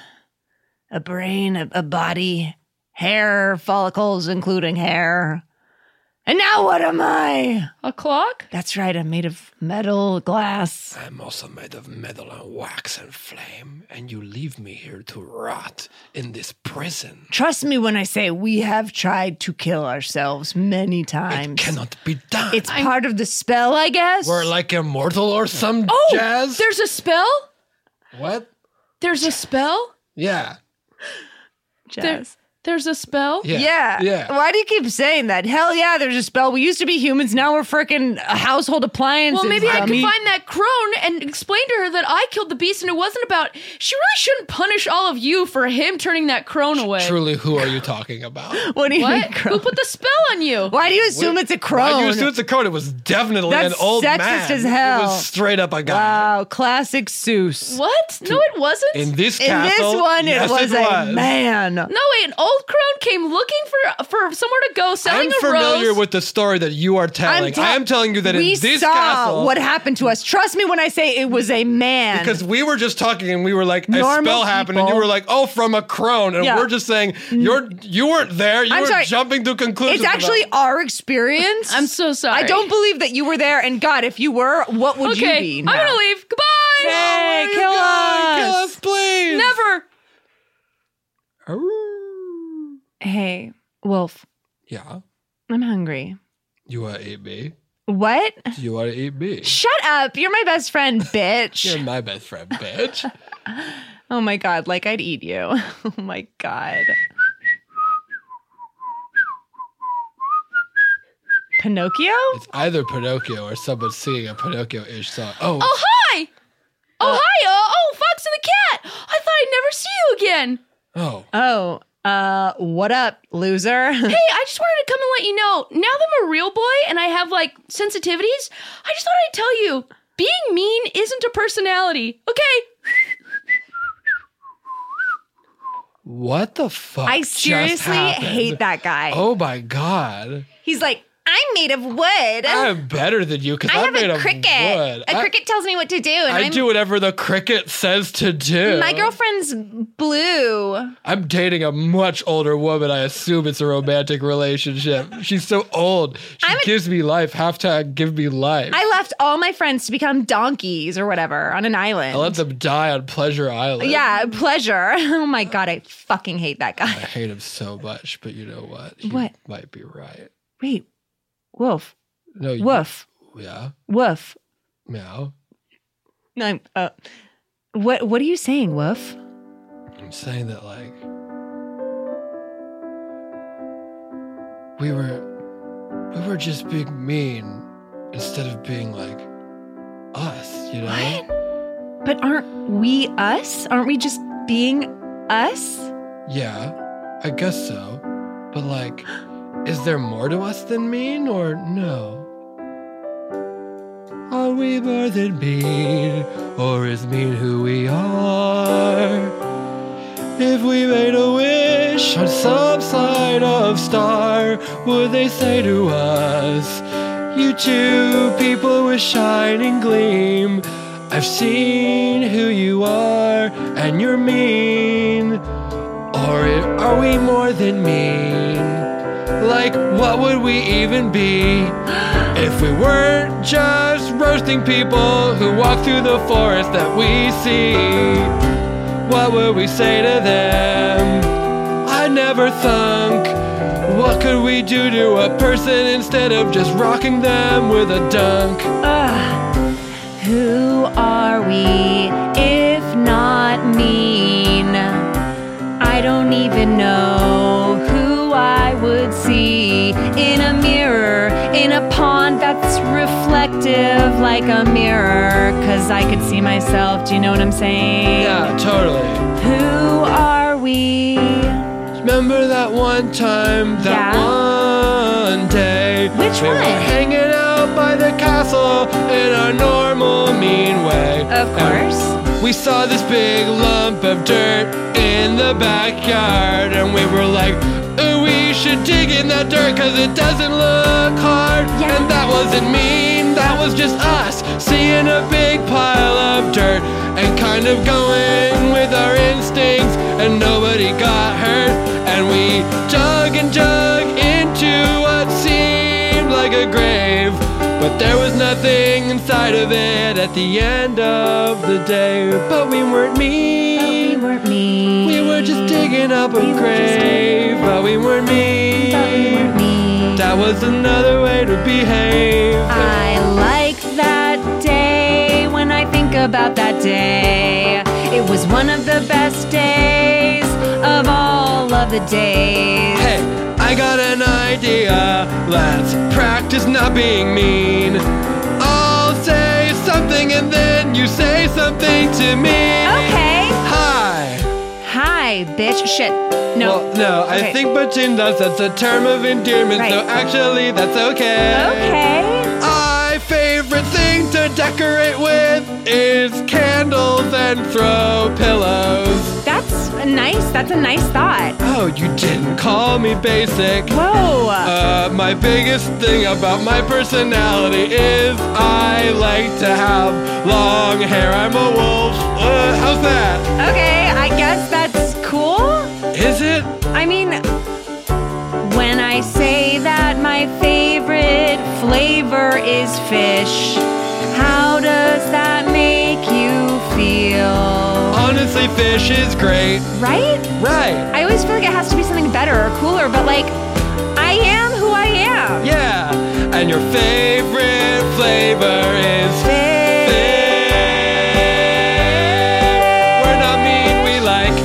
a brain, a, a body, hair, follicles, including hair. And now what am I? A clock? That's right, I'm made of metal, glass. I'm also made of metal and wax and flame, and you leave me here to rot in this prison. Trust me when I say we have tried to kill ourselves many times. It cannot be done. It's part of the spell, I guess. We're like immortal or some Oh, jazz. there's a spell? What? There's a spell? Yeah. There, there's a spell? Yeah. Yeah. Yeah. Why do you keep saying that? Hell yeah, there's a spell. We used to be humans, now we're freaking household appliances. Well, maybe I could dummy. find that crone and explain to her that I killed the beast and it wasn't about. She really shouldn't punish all of you for him turning that crone away. Truly, who are you talking about? What do you mean, What? crone? Who put the spell on you? Why do you assume it's a crone? Why do you assume it's a crone? It was definitely That's an old sexist man. as hell. It was straight up a guy. Wow, classic Seuss. What? No, it wasn't. In this In castle, this one, yes, it was a was. man. No, wait, an old crone came looking for for somewhere to go, selling I'm a familiar rose. with the story that you are telling. ta- I am telling you that we in this saw castle, what happened to us. Trust me when I say it was a man. because we were just talking and we were like, a Normal spell happened, and you people- were like, oh, from a crone, and Yeah. we're just saying you're you weren't there. You I'm were sorry. jumping to conclusions. it's actually about- our experience. I'm so sorry. I don't believe that you were there. And God, if you were, what would Okay, you be? I'm now? gonna leave. Goodbye. Hey, kill God, kill us. us, please. Never. Hey, Wolf, Yeah, I'm hungry. you want to eat me? What? You want to eat me? Shut up. You're my best friend, bitch. You're my best friend, bitch. Oh my God, like I'd eat you. Oh my God. Pinocchio? It's either Pinocchio or someone singing a Pinocchio-ish song. Oh, Oh, hi. Oh, hi. Uh, oh, Fox and the cat. I thought I'd never see you again. oh, Oh, uh, what up, loser? Hey, I just wanted to come and let you know, now that I'm a real boy and I have, like, sensitivities, I just thought I'd tell you, being mean isn't a personality, okay? what the fuck? I just seriously happened? hate that guy. Oh my god. He's like, I'm made of wood. I'm better than you because I I'm have made a of cricket. wood. A I- cricket tells me what to do, and I I'm, do whatever the cricket says to do. my girlfriend's blue. I'm dating a much older woman. I assume it's a romantic relationship. She's so old. She I'm a- gives me life. Hashtag give me life. I left all my friends to become donkeys or whatever on an island. I let them die on Pleasure Island. Yeah, pleasure. Oh my God, I fucking hate that I guy. hate him so much, but you know what? He What? might be right. Wait, Wolf. No, you- Woof. Yeah. Woof. Meow. No, I'm, uh, what, what are you saying, Woof? I'm saying that, like, we were, we were just being mean instead of being like us, you know? What? But aren't we us? Aren't we just being us? Yeah, I guess so. But like, is there more to us than mean or no? Are we more than mean, or is mean who we are? If we made a wish on some side of star, would they say to us, you two people with shining gleam, I've seen who you are, and you're mean. Or are we more than mean? Like, what would we even be if we weren't just roasting people who walk through the forest that we see? What would we say to them? I never thunk. What could we do to a person instead of just rocking them with a dunk? Ugh. Who are we if not mean? I don't even know who I would see in a mirror, in a pond that's reflective like a mirror. Cause I could see myself, do you know what I'm saying? Yeah, totally. Who are we? Remember that one time, that Yeah. one day? Which we one? were hanging out by the castle in our normal mean way. Of course. And we saw this big lump of dirt in the backyard, and we were like, ooh, we should dig in that dirt cause it doesn't look hard. Yeah. And that wasn't mean, that was just us seeing a big pile of dirt and kind of going with our instincts, and nobody got hurt. And we dug and dug into what seemed like a grave, but there was nothing inside of it at the end of the day. But we weren't mean. But we weren't mean. We were just digging up a We were just grave, but we weren't mean. But we weren't mean. That was another way to behave. I like that day when I think about that day. It was one of the best days of all of the days. Hey, I got an idea. Let's practice not being mean. I'll say something and then you say something to me. Okay. Hi. Hi, bitch. Shit. No. Well, no, Okay. I think between us that's a term of endearment, Right. so actually that's okay. Okay. My favorite thing to decorate with is candles and throw pillows. That's nice. That's a nice thought. Oh, you didn't call me basic. Whoa. Uh, my biggest thing about my personality is I like to have long hair. I'm a wolf. Uh, how's that? Okay, I guess that's cool. Is it? I mean, when I say that my favorite flavor is fish, how does that make you feel? Honestly, fish is great. Right? Right. I always feel like it has to be something better or cooler, but like, I am who I am. Yeah. And your favorite flavor is Fish. We're not mean, we like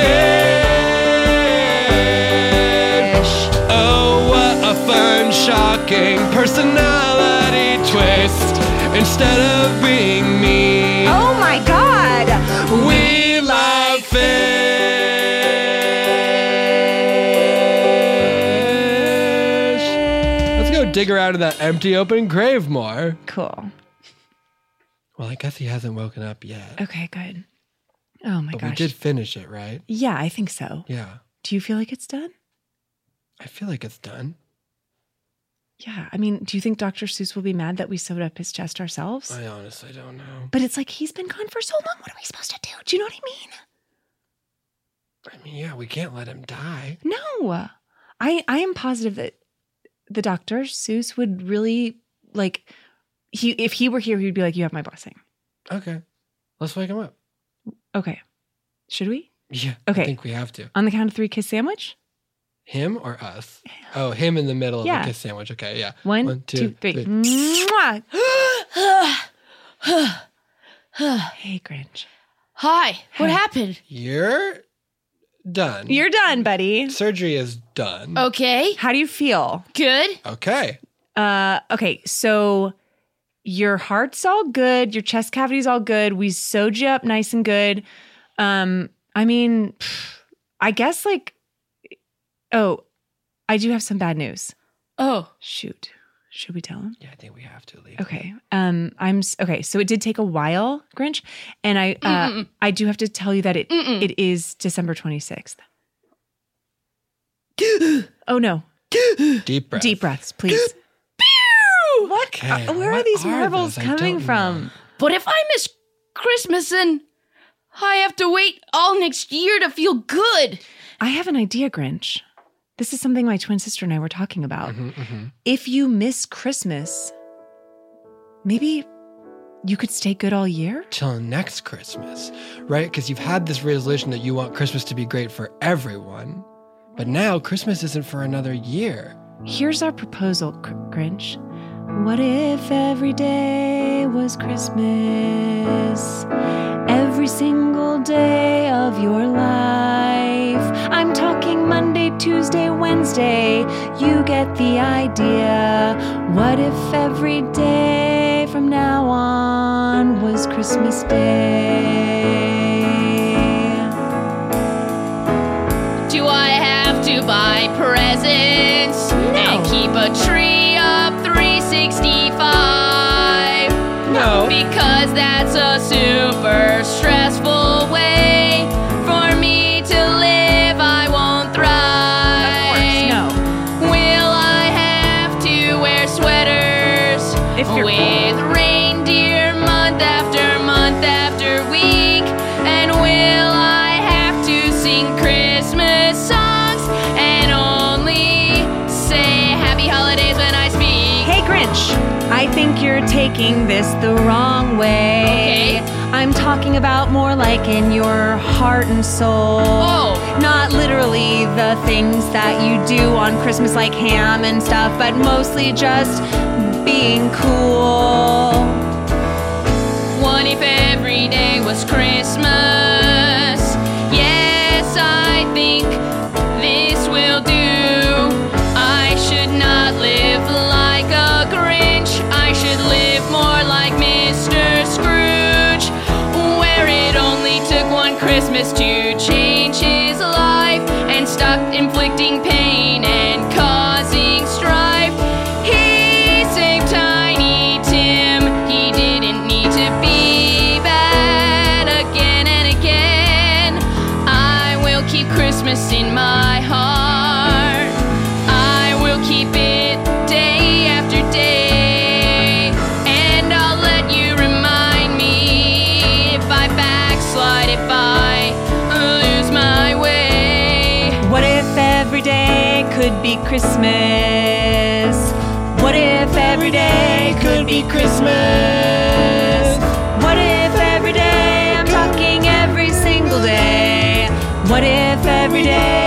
fish. Oh, what a fun, shocking personality twist. Instead of being mean, Oh my god. we love fish. Let's go dig around in that empty open grave more. Cool. Well, I guess he hasn't woken up yet. Okay, good. Oh my But gosh. we did finish it, right? Yeah, I think so. Yeah. Do you feel like it's done? I feel like it's done. Yeah. I mean, do you think Doctor Seuss will be mad that we sewed up his chest ourselves? I honestly don't know. But it's like he's been gone for so long. What are we supposed to do? Do you know what I mean? I mean, yeah, we can't let him die. No. I I am positive that the Doctor Seuss would really like he if he were here, he'd be like, you have my blessing. Okay. Let's wake him up. Okay. Should we? Yeah. Okay. I think we have to. On the count of three, kiss sandwich? Him or us? Oh, him in the middle Yeah. of a kiss sandwich. Okay, yeah. One, One, two, two, three. three. Mwah. Hey, Grinch. Hi. What happened? You're done. You're done, buddy. Surgery is done. Okay. How do you feel? Good. Okay. Uh, okay, so your heart's all good, your chest cavity's all good. We sewed you up nice and good. Um, I mean, I guess like, oh, I do have some bad news. Oh. Shoot. Should we tell him? Yeah, I think we have to leave. Okay. Um, I'm s- okay. So it did take a while, Grinch, and I uh, Mm-mm. I do have to tell you that it Mm-mm. it is December twenty-sixth. Oh no! Deep breath. Deep breaths, please. What? Okay, Uh, where what are these are marbles those? I coming don't from? know. But if I miss Christmas, then I have to wait all next year to feel good. I have an idea, Grinch. This is something my twin sister and I were talking about. Mhm, mhm. If you miss Christmas, maybe you could stay good all year? Till next Christmas, right? Because you've had this resolution that you want Christmas to be great for everyone. But now Christmas isn't for another year. Here's our proposal, Gr- Grinch. What if every day was Christmas? Every single day of your life. I'm talking Monday, Tuesday, Wednesday. You get the idea. What if every day from now on was Christmas Day? Do I have to buy presents and keep a tree up three sixty-five? No. Because that's a super stressful way for me to live. I won't thrive. No. Will I have to wear sweaters If you're- with reindeer month after month after week? And will I have to sing Christmas songs and only say happy holidays when I speak? Hey, Grinch, I think you're taking this the wrong way. Okay. I'm talking about more like in your heart and soul. Oh. Not literally the things that you do on Christmas, like ham and stuff, but mostly just being cool. What if every day was Christmas? Yes, I think this will do. I should not live like a Grinch. I should live more like Mister Scrooge, where it only took one Christmas to change his life and stop inflicting pain and causing strife. He saved Tiny Tim. He didn't need to be bad again and again. I will keep Christmas in my heart. I will keep it day after day. And I'll let you remind me if I backslide, if I lose my way. What if every day could be Christmas? What if every day could be Christmas? What if every day, I'm talking every single day, what if every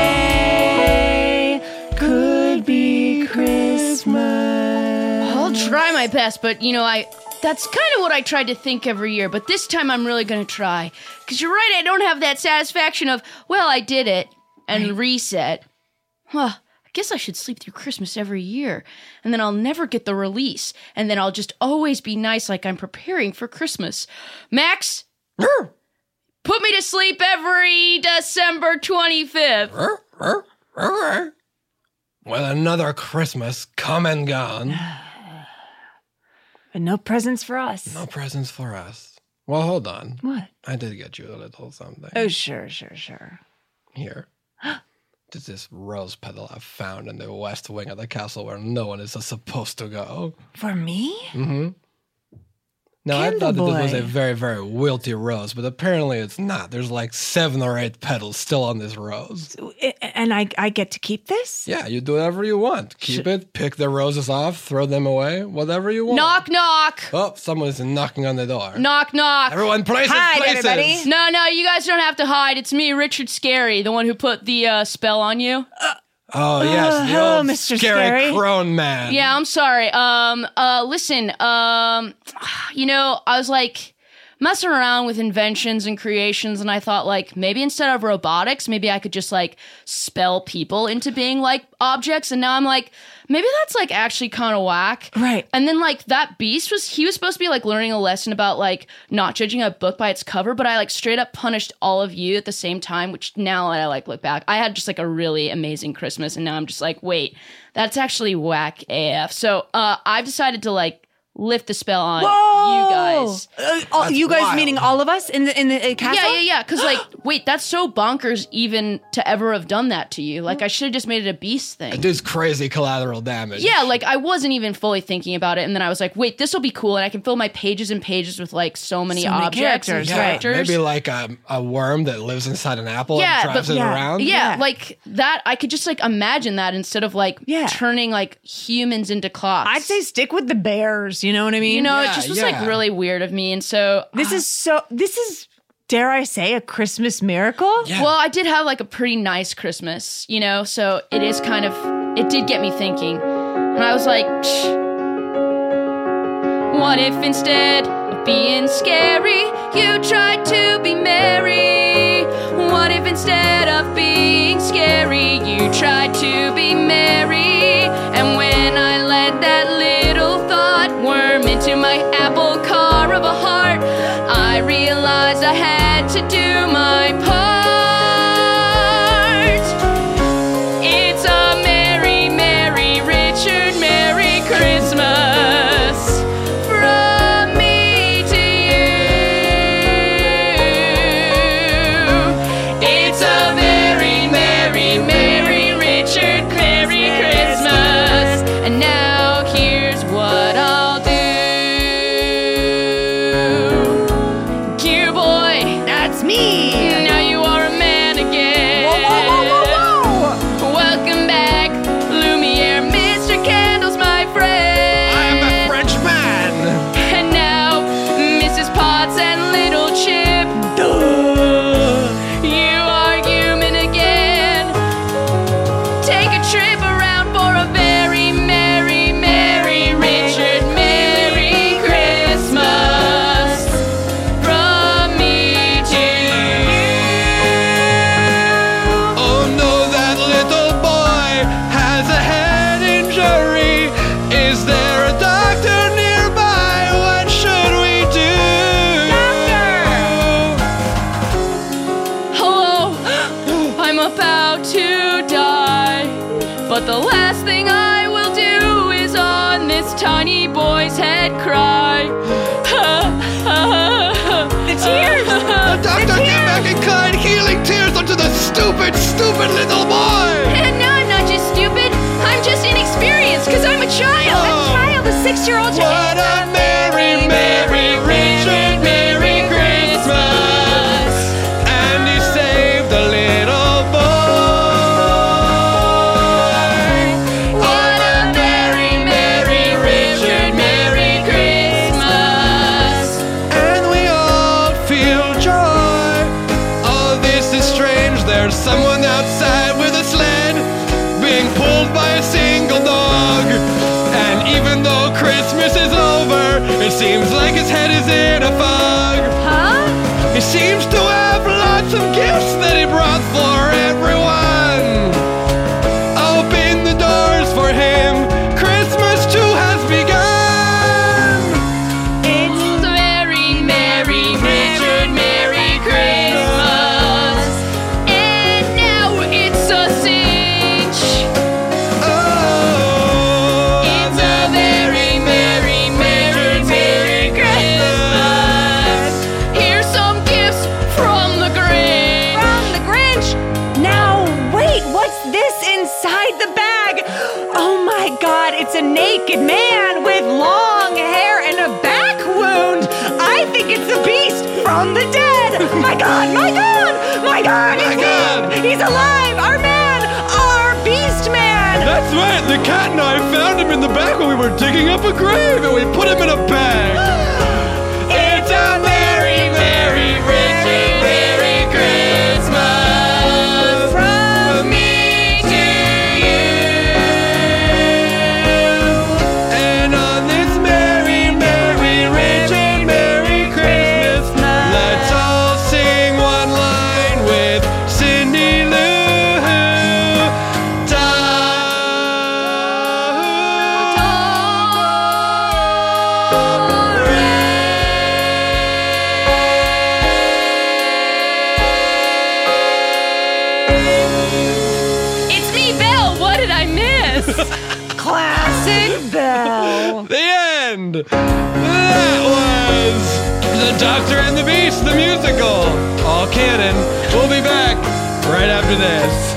day could be Christmas? I'll try my best, but you know, I that's kind of what I tried to think every year, but this time I'm really going to try. Because you're right, I don't have that satisfaction of, well, I did it, and reset. Huh, I guess I should sleep through Christmas every year, and then I'll never get the release, and then I'll just always be nice like I'm preparing for Christmas. Max? Put me to sleep every December twenty-fifth. Well, another Christmas come and gone. But no presents for us. No presents for us. Well, hold on. What? I did get you a little something. Oh, sure, sure, sure. Here. It's this rose petal I found in the west wing of the castle where no one is supposed to go. For me? Mm-hmm. Now, I Candle thought that this was boy. a very, very wilty rose, but apparently it's not. There's like seven or eight petals still on this rose. And I, I get to keep this? Yeah, you do whatever you want. Keep it, pick the roses off, throw them away, whatever you want. Knock, knock. Oh, someone is knocking on the door. Knock, knock. Everyone, places, Hide, places. everybody. No, no, you guys don't have to hide. It's me, Richard Scary, the one who put the uh, spell on you. Oh, yes, the Oh, old Mister scary, Scary. crone man. Yeah, I'm sorry. Um, uh, listen, um, you know, I was like messing around with inventions and creations, and I thought like maybe instead of robotics, maybe I could just like spell people into being like objects. And now I'm like, maybe that's like actually kind of whack. Right. And then like that beast was, he was supposed to be like learning a lesson about like not judging a book by its cover, but I like straight up punished all of you at the same time, which now that I like look back, I had just like a really amazing Christmas. And now I'm just like, wait, that's actually whack A F. So uh, I've decided to like lift the spell on you guys. Uh, all, you guys wild. meaning all of us in the in the uh, castle? Yeah, yeah, yeah. Because like, wait, that's so bonkers even to ever have done that to you. Like, I should have just made it a beast thing. It does crazy collateral damage. Yeah, like I wasn't even fully thinking about it, and then I was like, "Wait, this will be cool," and I can fill my pages and pages with like so many So many objects and characters, Yeah, right. characters. maybe like a, a worm that lives inside an apple Yeah, and drives but- it yeah. around. Yeah, Yeah. like that. I could just like imagine that instead of like Yeah. turning like humans into clocks. I'd say stick with the bears. You know what I mean? you know, Yeah, it just was yeah. like really weird of me, and so this is so. This is, dare I say, a Christmas miracle? Yeah. well, I did have like a pretty nice Christmas, you know, so it is kind of, it did get me thinking. And I was like, Psh, what if instead of being scary, you tried to be merry? What if instead of being scary, you tried to be merry? And when I let that little thought worm into my apple car of a heart, I realized I had to do my part. It's a merry, merry, Richard, merry Christmas from me to you. It's a very, merry, merry, Richard, merry Christmas. And now here's what I'll do. Gear boy, That's me. now you are a man again. Whoa, whoa, whoa, whoa, whoa. Welcome back, Lumiere, Mister Candles, my friend. I'm a French man. And now, Missus Potts and Little Chip. You are human again. Take a trip around for a very merry, merry Richard, merry Christmas from me to you. Oh no, that little boy has a head injury. Is there a doctor nearby? What should we do? Hello, I'm about to die, but the last thing I will do is on this tiny boy's head cry. The tears. Doctor, get back and kind healing tears onto the stupid, stupid little boy. And now I'm not just stupid, I'm just inexperienced because I'm a child. A child, a six-year-old child. What a merry, merry, Richard, merry Christmas. And he saved the little boy. What a merry, merry Richard, merry Christmas. And we all feel joy. Oh, this is strange. There's someone outside with a sled being pulled by a single dog. And even though Christmas is over, it seems like his head is in a fog. Huh? He seems to have lots of gifts that he brought for everyone. Open the doors for him. Christmas too has begun. It's very merry Richard, merry Christmas. And now it's a cinch. Oh, It's a very merry, merry, merry Christmas. Here's some gifts from the Grinch. From the Grinch. Now, wait, what's this inside the bag? Oh my god, it's a naked man with long hair and a back wound. I think it's the beast from the dead. My god, my god, my god, My it's God. him. He's alive, our man, our beast man. that's right. The cat and I found him in the back when we were digging up a grave, and we put him in a bag. It's a merry, merry, Richard, merry Christmas From me to you. Classic Bell. The end. That was The Doctor and the Beast, the musical. All canon. We'll be back right after this.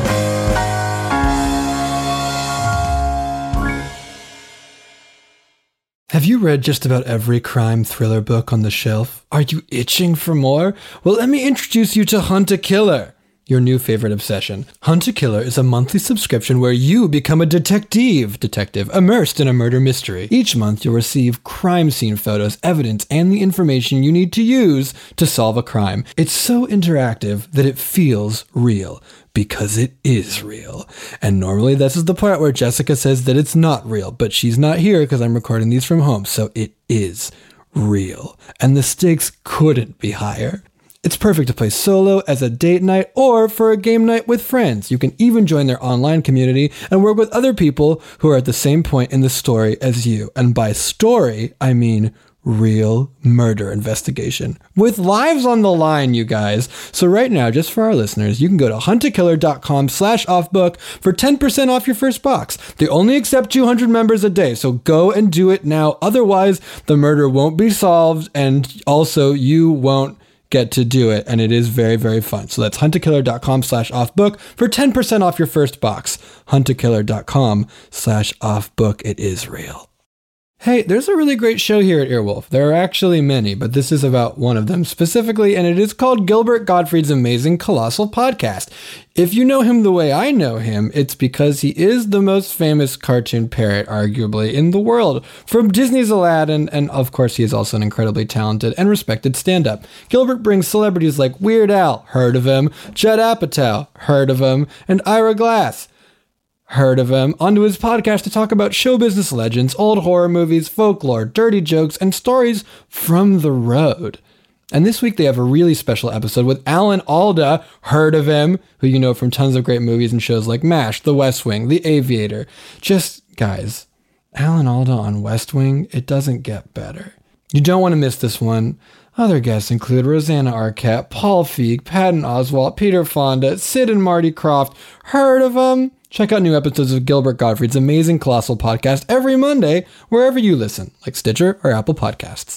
Have you read just about every crime thriller book on the shelf? Are you itching for more? Well, let me introduce you to Hunt a Killer, your new favorite obsession. Hunt a Killer is a monthly subscription where you become a detective, detective immersed in a murder mystery. Each month you'll receive crime scene photos, evidence, and the information you need to use to solve a crime. It's so interactive that it feels real. Because it is real. And normally this is the part where Jessica says that it's not real, but she's not here because I'm recording these from home, so it is real. And the stakes couldn't be higher. It's perfect to play solo, as a date night, or for a game night with friends. You can even join their online community and work with other people who are at the same point in the story as you. And by story, I mean real murder investigation with lives on the line, you guys. So right now, just for our listeners, you can go to huntakiller.com slash offbook for ten percent off your first box. They only accept two hundred members a day, so go and do it now. Otherwise, the murder won't be solved, and also you won't get to do it, and it is very, very fun. So that's huntakiller.com slash offbook for ten percent off your first box. huntakiller.com slash offbook. It is real. Hey, there's a really great show here at Earwolf. There are actually many, but this is about one of them specifically, and it is called Gilbert Gottfried's Amazing Colossal Podcast. If you know him the way I know him, it's because he is the most famous cartoon parrot, arguably, in the world. From Disney's Aladdin, and of course he is also an incredibly talented and respected stand-up. Gilbert brings celebrities like Weird Al, heard of him, Judd Apatow, heard of him, and Ira Glass, heard of him, onto his podcast to talk about show business legends, old horror movies, folklore, dirty jokes, and stories from the road. And this week they have a really special episode with Alan Alda, heard of him, who you know from tons of great movies and shows like MASH, The West Wing, The Aviator. Just, guys, Alan Alda on West Wing, it doesn't get better. You don't want to miss this one. Other guests include Rosanna Arquette, Paul Feig, Patton Oswalt, Peter Fonda, Sid and Marty Krofft, heard of them? Check out new episodes of Gilbert Gottfried's Amazing Colossal Podcast every Monday, wherever you listen, like Stitcher or Apple Podcasts.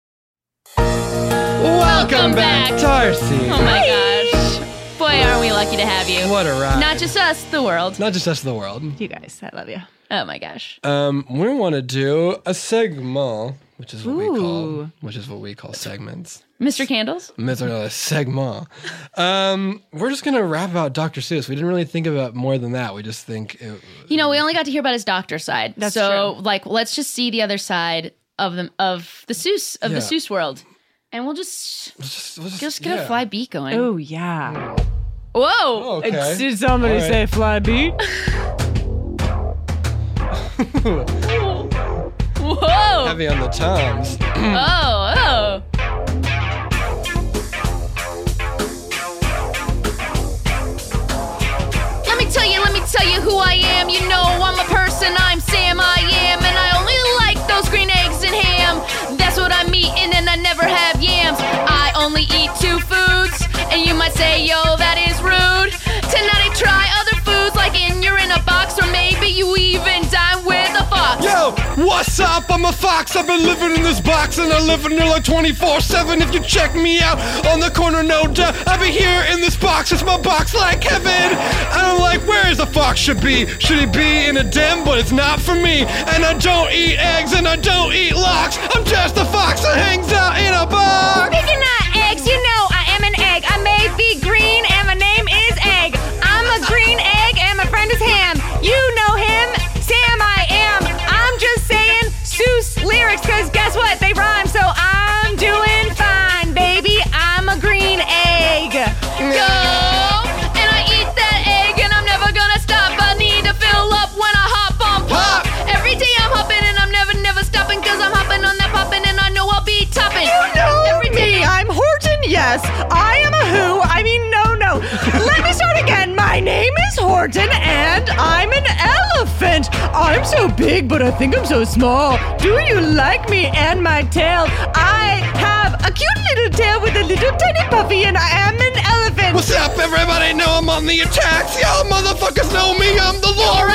Welcome back, Darcy. Oh my gosh. Boy, are we lucky to have you. What a ride. Not just us, the world. Not just us, the world. You guys, I love you. Oh my gosh. Um, we want to do a segment, which is what we Ooh. call, which is what we call segments. Mister Candles? Mister Segment. Um, we're just gonna rap about Doctor Seuss. We didn't really think about more than that. We just think, it, You know, we only got to hear about his doctor side. That's so, true. like, let's just see the other side of the of the Seuss of Yeah. the Seuss world, and we'll just we'll just, we'll just, just get yeah. a fly beat going. Oh, yeah. Whoa! Oh, okay. It's- Did somebody All right. say fly beat? Whoa! Heavy on the toms. Oh, oh. Let me tell you, let me tell you who I am. You know I'm a person, I'm Sam, I am. And I only like those green eggs and ham. That's what I'm eating and I never have yams. I only eat two foods. And you might say, yo, that is rude. Tonight I try other foods like in you're in a box. Or maybe you even dine with a fox. Yo, what's up? I'm a fox. I've been living in this box and I live in there like twenty-four seven. If you check me out on the corner, no duh, I'll be here in this box. It's my box like heaven. I'm like, where is the fox should be? Should he be in a den? But it's not for me. And I don't eat eggs and I don't eat locks. I'm just a fox that hangs out in a box. Speaking of eggs, you know I am an egg. I may be green and my name is Egg. I'm a green egg and my friend is Ham. You know him, Sam I am. I'm just saying Seuss lyrics, cause guess what? They rhyme, so I'm doing fine, baby. I'm a green egg. Yo, and I eat that egg and I'm never gonna stop. I need to fill up when I hop on pop. Every day I'm hopping and I'm never, never stopping. Cause I'm hopping on that popping and I know I'll be topping. You know Every day. me. I'm Horton, yes. I am a who. I mean, no, no. Let me start again. My name is Horton and I'm an elephant. I'm so big, but I think I'm so small. Do you like me and my tail? I have a cute little tail with a little tiny puffy and I am an elephant. What's up, everybody? Know I'm on the attacks. Y'all motherfuckers know me. I'm the Lorax.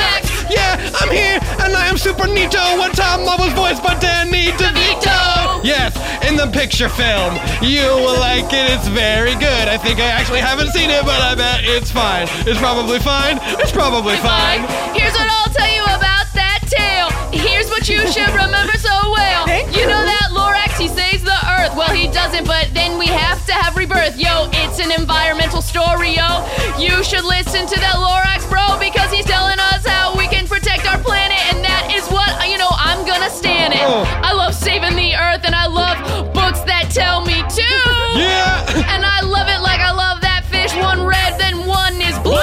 Yeah, I'm here, and I am Super Nito. One time I was voiced by Danny DeVito. Yes, in the picture film. You will like it. It's very good. I think I actually haven't seen it, but I bet it's fine. It's probably fine. It's probably fine. Here's what I'll tell you about that tale. Here's what you should remember so well. You know that Lorax, he saves the earth. Well, he doesn't, but then we have to have rebirth. Yo, it's an environmental story, yo. You should listen to that Lorax, bro, because he's telling us how we can protect our planet, and that is what, you know, I'm gonna stand it. Oh. I love saving the earth, and I love books that tell me to. Yeah. And I love it like I love that fish. One red, then one is blue.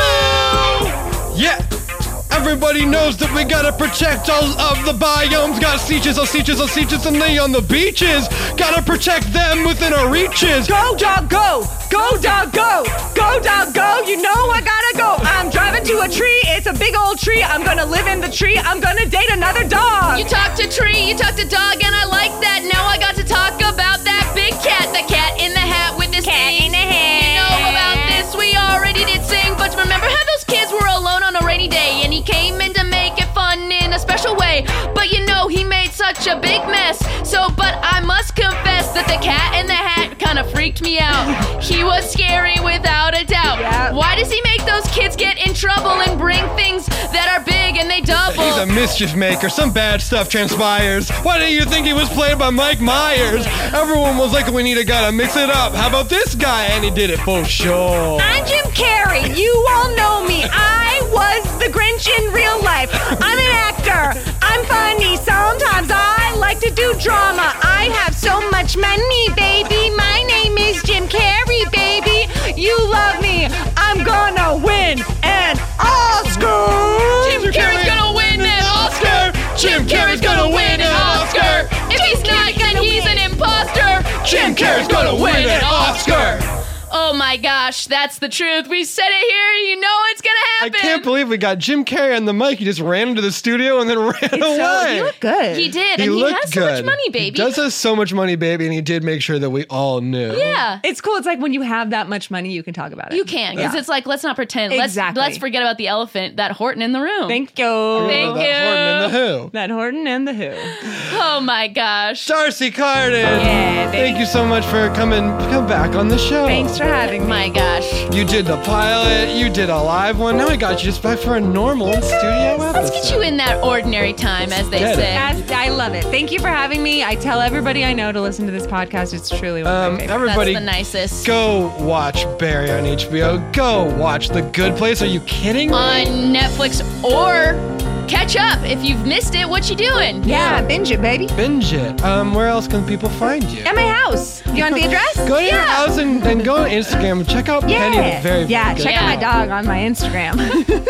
Yeah. Everybody knows that we gotta protect all of the biomes. Got Seaches, oh Seaches, oh Seaches, and they on the beaches. Gotta protect them within our reaches. Go, dog, go! Go, dog, go! Go, dog, go! You know I gotta go! I'm driving to a tree, it's a big old tree. I'm gonna live in the tree, I'm gonna date another dog! You talk to tree, you talk to dog, and I like that. Now I got to talk about that big cat, the cat in the hat with this Cat thing. in the hat. You know about this, we already did sing, but remember how those kids were alone on a rainy day, and he came in to make it fun in a special way. But you know, he made such a big mess. So, but I must confess that the cat in the hat kind of freaked me out. He was scary without a doubt. Yep. Why does he make those kids get in trouble and bring things that are big and they double? He's a mischief maker. Some bad stuff transpires. Why do you think he was played by Mike Myers? Everyone was like, we need to gotta mix it up. How about this guy? And he did it for sure. I'm Jim Carrey, you all know me. I was the Grinch in real life. I'm an actor, I'm funny. Sometimes I like to do drama. I have so much money, baby. My name is Jim Carrey, baby. You love me. I'm gonna win an Oscar. Jim Carrey's gonna win an Oscar. Jim Carrey's gonna win an Oscar. If he's not, then he's an imposter. Jim Carrey's gonna win an Oscar. Oh my gosh, that's the truth. We said it here. You know it's gonna I happen. can't believe we got Jim Carrey on the mic. He just ran into the studio and then ran away. you look good. He did, He and he looked has so much good. money, baby. He does have so much money, baby, and he did make sure that we all knew. Yeah. It's cool. It's like when you have that much money, you can talk about it. You can, because Yeah. it's like, let's not pretend. Exactly. Let's let's forget about the elephant, that Horton in the room. Thank you. Thank That you. Horton and the Who. That Horton and the Who. Oh my gosh. Darcy Carden. Yeah, baby. Thank you so much for coming come back on the show. Thanks for having me. My gosh. You did the pilot, you did a live one. Now I got you just back for a normal studio episode. Let's get you in that ordinary time, as they Get it. say. As- I love it. Thank you for having me. I tell everybody I know to listen to this podcast. It's truly one of Um, my favorites. everybody, That's the nicest. go watch Barry on H B O. Go watch The Good Place. Are you kidding me? On Netflix, or catch up if you've missed it. What you doing? Yeah, binge it, baby. Binge it. Um, where else can people find you? At my house. You want the address? Go to your house and, and go on Instagram and check out Yeah. Penny. Very yeah, good. check out my dog on my Instagram.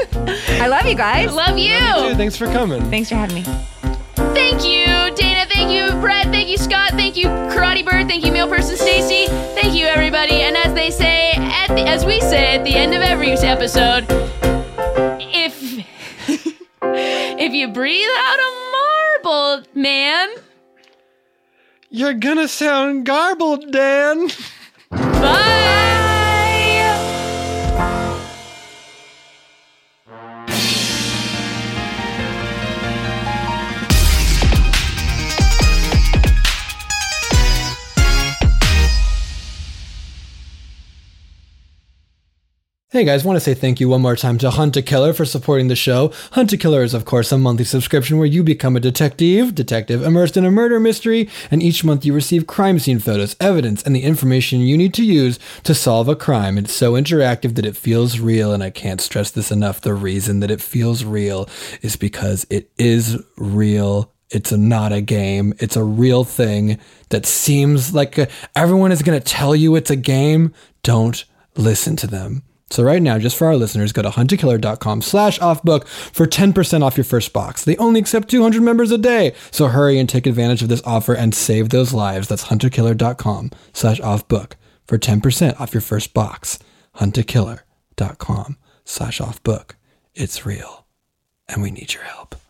I love you guys. Love you. Dude, thanks for coming. Thanks for having me. Thank you, Dana. Thank you, Brett. Thank you, Scott. Thank you, Karate Bird. Thank you, Meal Person Stacy. Thank you, everybody. And as they say, at the, as we say at the end of every episode, if if you breathe out a marble, man, You're gonna sound garbled, Dan. bye. Hey guys, want to say thank you one more time to Hunt a Killer for supporting the show. Hunt a Killer is, of course, a monthly subscription where you become a detective, detective immersed in a murder mystery, and each month you receive crime scene photos, evidence, and the information you need to use to solve a crime. It's so interactive that it feels real, and I can't stress this enough. The reason that it feels real is because it is real. It's a, not a game. It's a real thing that seems like a, everyone is going to tell you it's a game. Don't listen to them. So right now, just for our listeners, go to huntakiller.com slash offbook for ten percent off your first box. They only accept two hundred members a day. So hurry and take advantage of this offer and save those lives. That's huntakiller.com slash offbook for ten percent off your first box. huntakiller.com slash offbook. It's real, and we need your help.